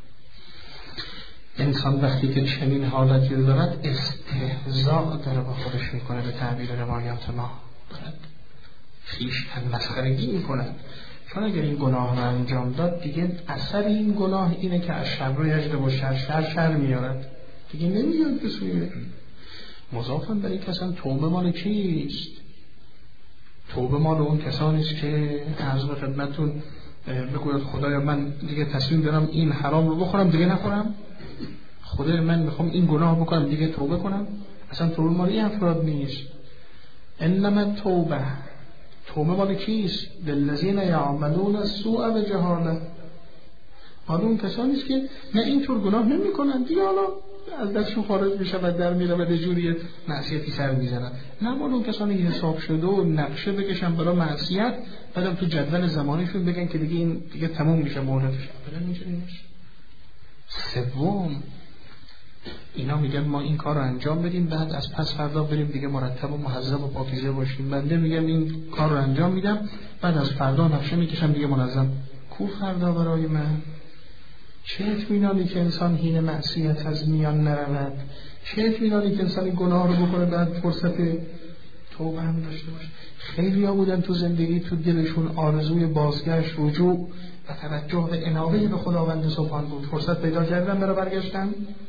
انسان وقتی که چنین حالتی رو دارد استهزاء داره با خودش میکنه، به تعبیر روایات ما دارد خویشتن مسخرگی میکنه، چون اگر این گناه رو انجام داد دیگه اثر این گناه اینه که از شر رو یجده و شر میارد، دیگه نمیاد به سوی مضافن برای کسان توبه مال چیست؟ توبه مال اون کسانی است که عرض به خدمتتون بگوید خدایا من دیگه تصمیم دارم این حرام رو بخورم دیگه نخورم، خدایا من میخوام این گناه بکنم دیگه توبه کنم. اصلا توبه مال این افراد نیست. انما توبه مال کیست؟ للذین یعملون السوء بجهاله، مال اون کسانی است که نه اینطور گناه نمیکنن دیگه حالا از دستشون خارج میشه و در میره و یه جوری معصیتی سر میزنن، نه مال اون کسانی که حساب شده و نقشه بکشن برای معصیت بعدم تو جدول زمانیشون بگن که دیگه این دیگه تموم میشه مهلتش. بلن اینجوری نیست. سوم اینا میگن ما این کار رو انجام بدیم بعد از پس فردا بریم دیگه مرتب و مهذب و پاکیزه باشیم. بنده میگم این کار رو انجام میدم بعد از فردا نقشه میکشم دیگه منظم. کو فردا برای من؟ چه اطمینانی که انسان حین معصیت از میان نرود؟ چه اطمینانی که انسان گناه رو بکنه بعد فرصت توبه هم داشته باشه؟ خیلی ها بودن تو زندگی تو دلشون آرزوی بازگشت، رجوع و توجه و انابه به خداوند سبحان بود. فرصت پیدا کردن برای برگشتن؟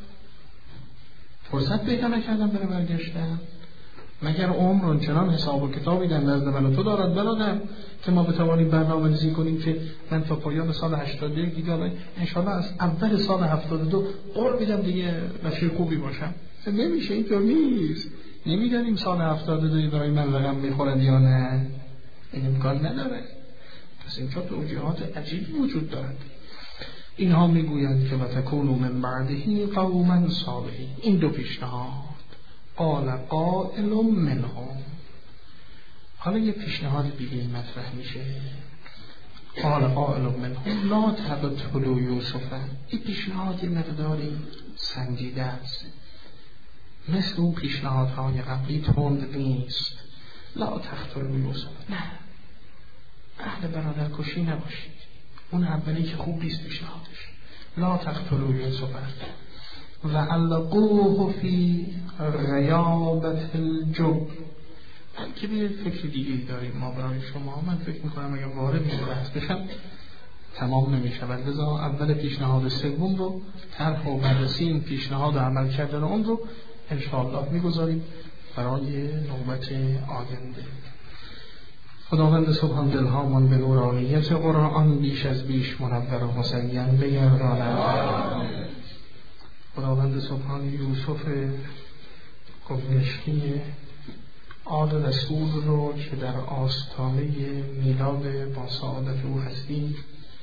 فرصت پیدا نکردن برای برگشتن؟ مگر عمر اونچنان حساب و کتابی در نزد من و تو دارد برادر که ما بتوانیم برنامه‌ریزی کنیم که من تا پایان سال 81 دیگه انشاءالله از اول سال 72 قول میدم دیگه بچه خوبی باشم؟ نمیشه، اینطور نیست. نمیدانیم سال 72 برای من رقم میخورد یا نه، این امکان نداره. پس اینجا توجیهات عجیبی وجود دارد. اینها میگویند که وتکونوا من بعده قوما صالحین. این دو پیشنهاد قال قائل منهم. حالا یه پیشنهاد دیگه مطرح میشه. قال قائل منهم لا تقتلوا یوسف. این پیشنهاد مقداری سنجیده است، مثل اون پیشنهادهای قبلی تند نیست. لا تقتلوا یوسف، نه اهل برادر کشی نباشید. اون اولی که خوب نیست پیشنهادش. لا تقتلوا یوسف و علقوه فی غیابت الجب. که به فکر دیگه داریم ما برای شما. من فکر میکنم اگر وارد میشه بحث بشم تمام نمیشه. لذا اول پیشنهاد سوم رو طرح و بررسی این پیشنهاد و عمل کردن اون رو انشاءالله میگذاریم برای نوبت آینده. خداوند سبحان دلهامان به نورانیت قرآن بیش از بیش منور و مسین بگرداند. خداوند سبحان یوسف گمنشکی آل رسول رو که در آستانه میلاد با سعادت او هستیم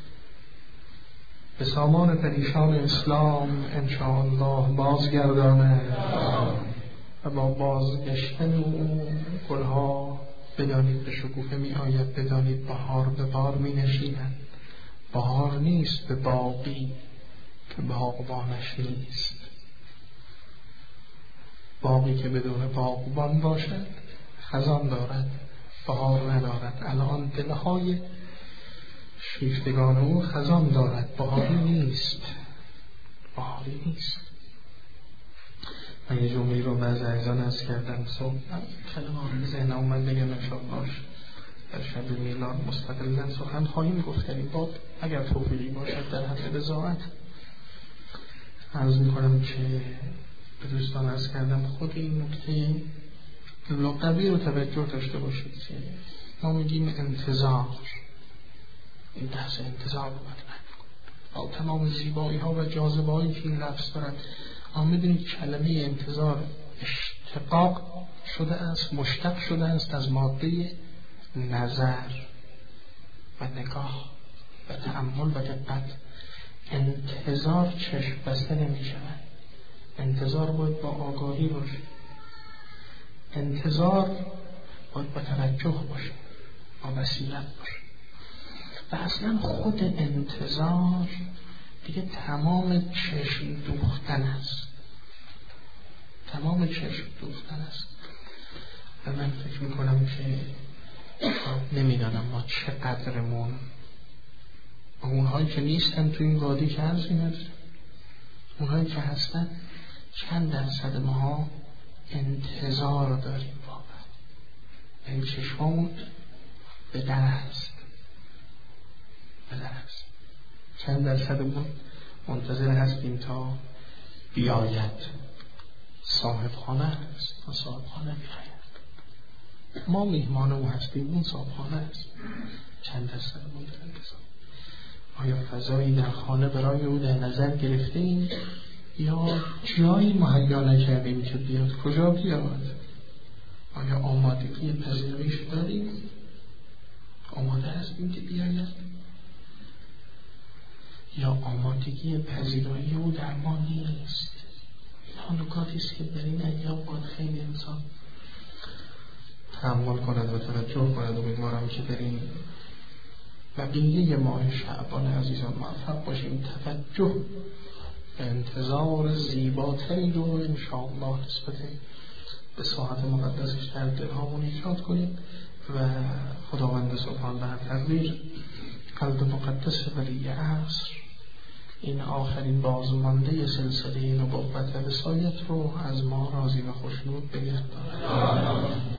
به سامان پریشان اسلام انشاءالله بازگردانه و با بازگشتن او گلها بدانید به شکوفه می آید، بدانید بهار به بار می نشیند. بهار نیست به باقی که باغبانش نیست. باقی که بدون باغبان باشد خزان دارد، بهار ندارد. الان دلهای شیفتگان او خزان دارد، بهاری نیست. بهاری نیست. من یه جمعی رو بعض عزیزان عرض کردم صبح کلمه ذهن اومد بگم انشاءالله در شب میلاد مستقلا سخن خواهیم گفت در این باب اگر توفیقی باشد در حد رضایت. عرض میکنم که به دوستان عرض کردم خود این نکته لقبی رو توجه داشته باشید که ما میگیم انتظار. این بحث انتظار رو مطرح با تمام زیبایی ها و جاذبه هایی که این لفظ دارد. اما میدونید کلمه انتظار اشتقاق شده است، مشتق شده است از ماده نظر و نگاه و تأمل و دقت. انتظار چشم بسته نمی شود. انتظار باید با آگاهی باشه. انتظار باید با توجه باشه، با بصیرت باشه. و اصلا خود انتظار دیگه تمام چشم دوختن است. تمام چشم دوختن است. و من فکر میکنم که نمیدانم ما چقدرمون اونهایی که نیستن تو این وادی که عرضی نداره، اونهایی که هستن چند درصد ماها انتظار داریم واقعا. این چشممون به در هست، به در هست. چند درصدمون منتظر هستیم تا بیاید صاحب خانه هست، تا صاحب خانه بیاید. ما میهمان او هستیم، اون صاحبخانه است. چند از سرمون در انتظار. آیا فضایی در خانه برای او در نظر گرفته ایم یا جایی مهیا نکردیم که بیاد؟ کجا بیاد؟ آیا آمادگی پذیرایش داریم؟ آماده هستیم که بیاید؟ یا آمادگی پذیرایی او در ما نیست؟ این نکاتی است که در این ایام باید خیلی انسان تأمل کند و توجه کند. امیدوارم که در این بقیه ماه شعبان عزیزان موفق باشیم توجه به انتظار زیباتری رو انشاءالله نسبت به ساعت مقدسش در دلهامون ایجاد کنیم و خداوند سبحان بر تقدیر قلب مقدس ولی عصر این آخرین بازمانده سلسله نبوت و رسالت رو از ما راضی و خوشنود بگرداند.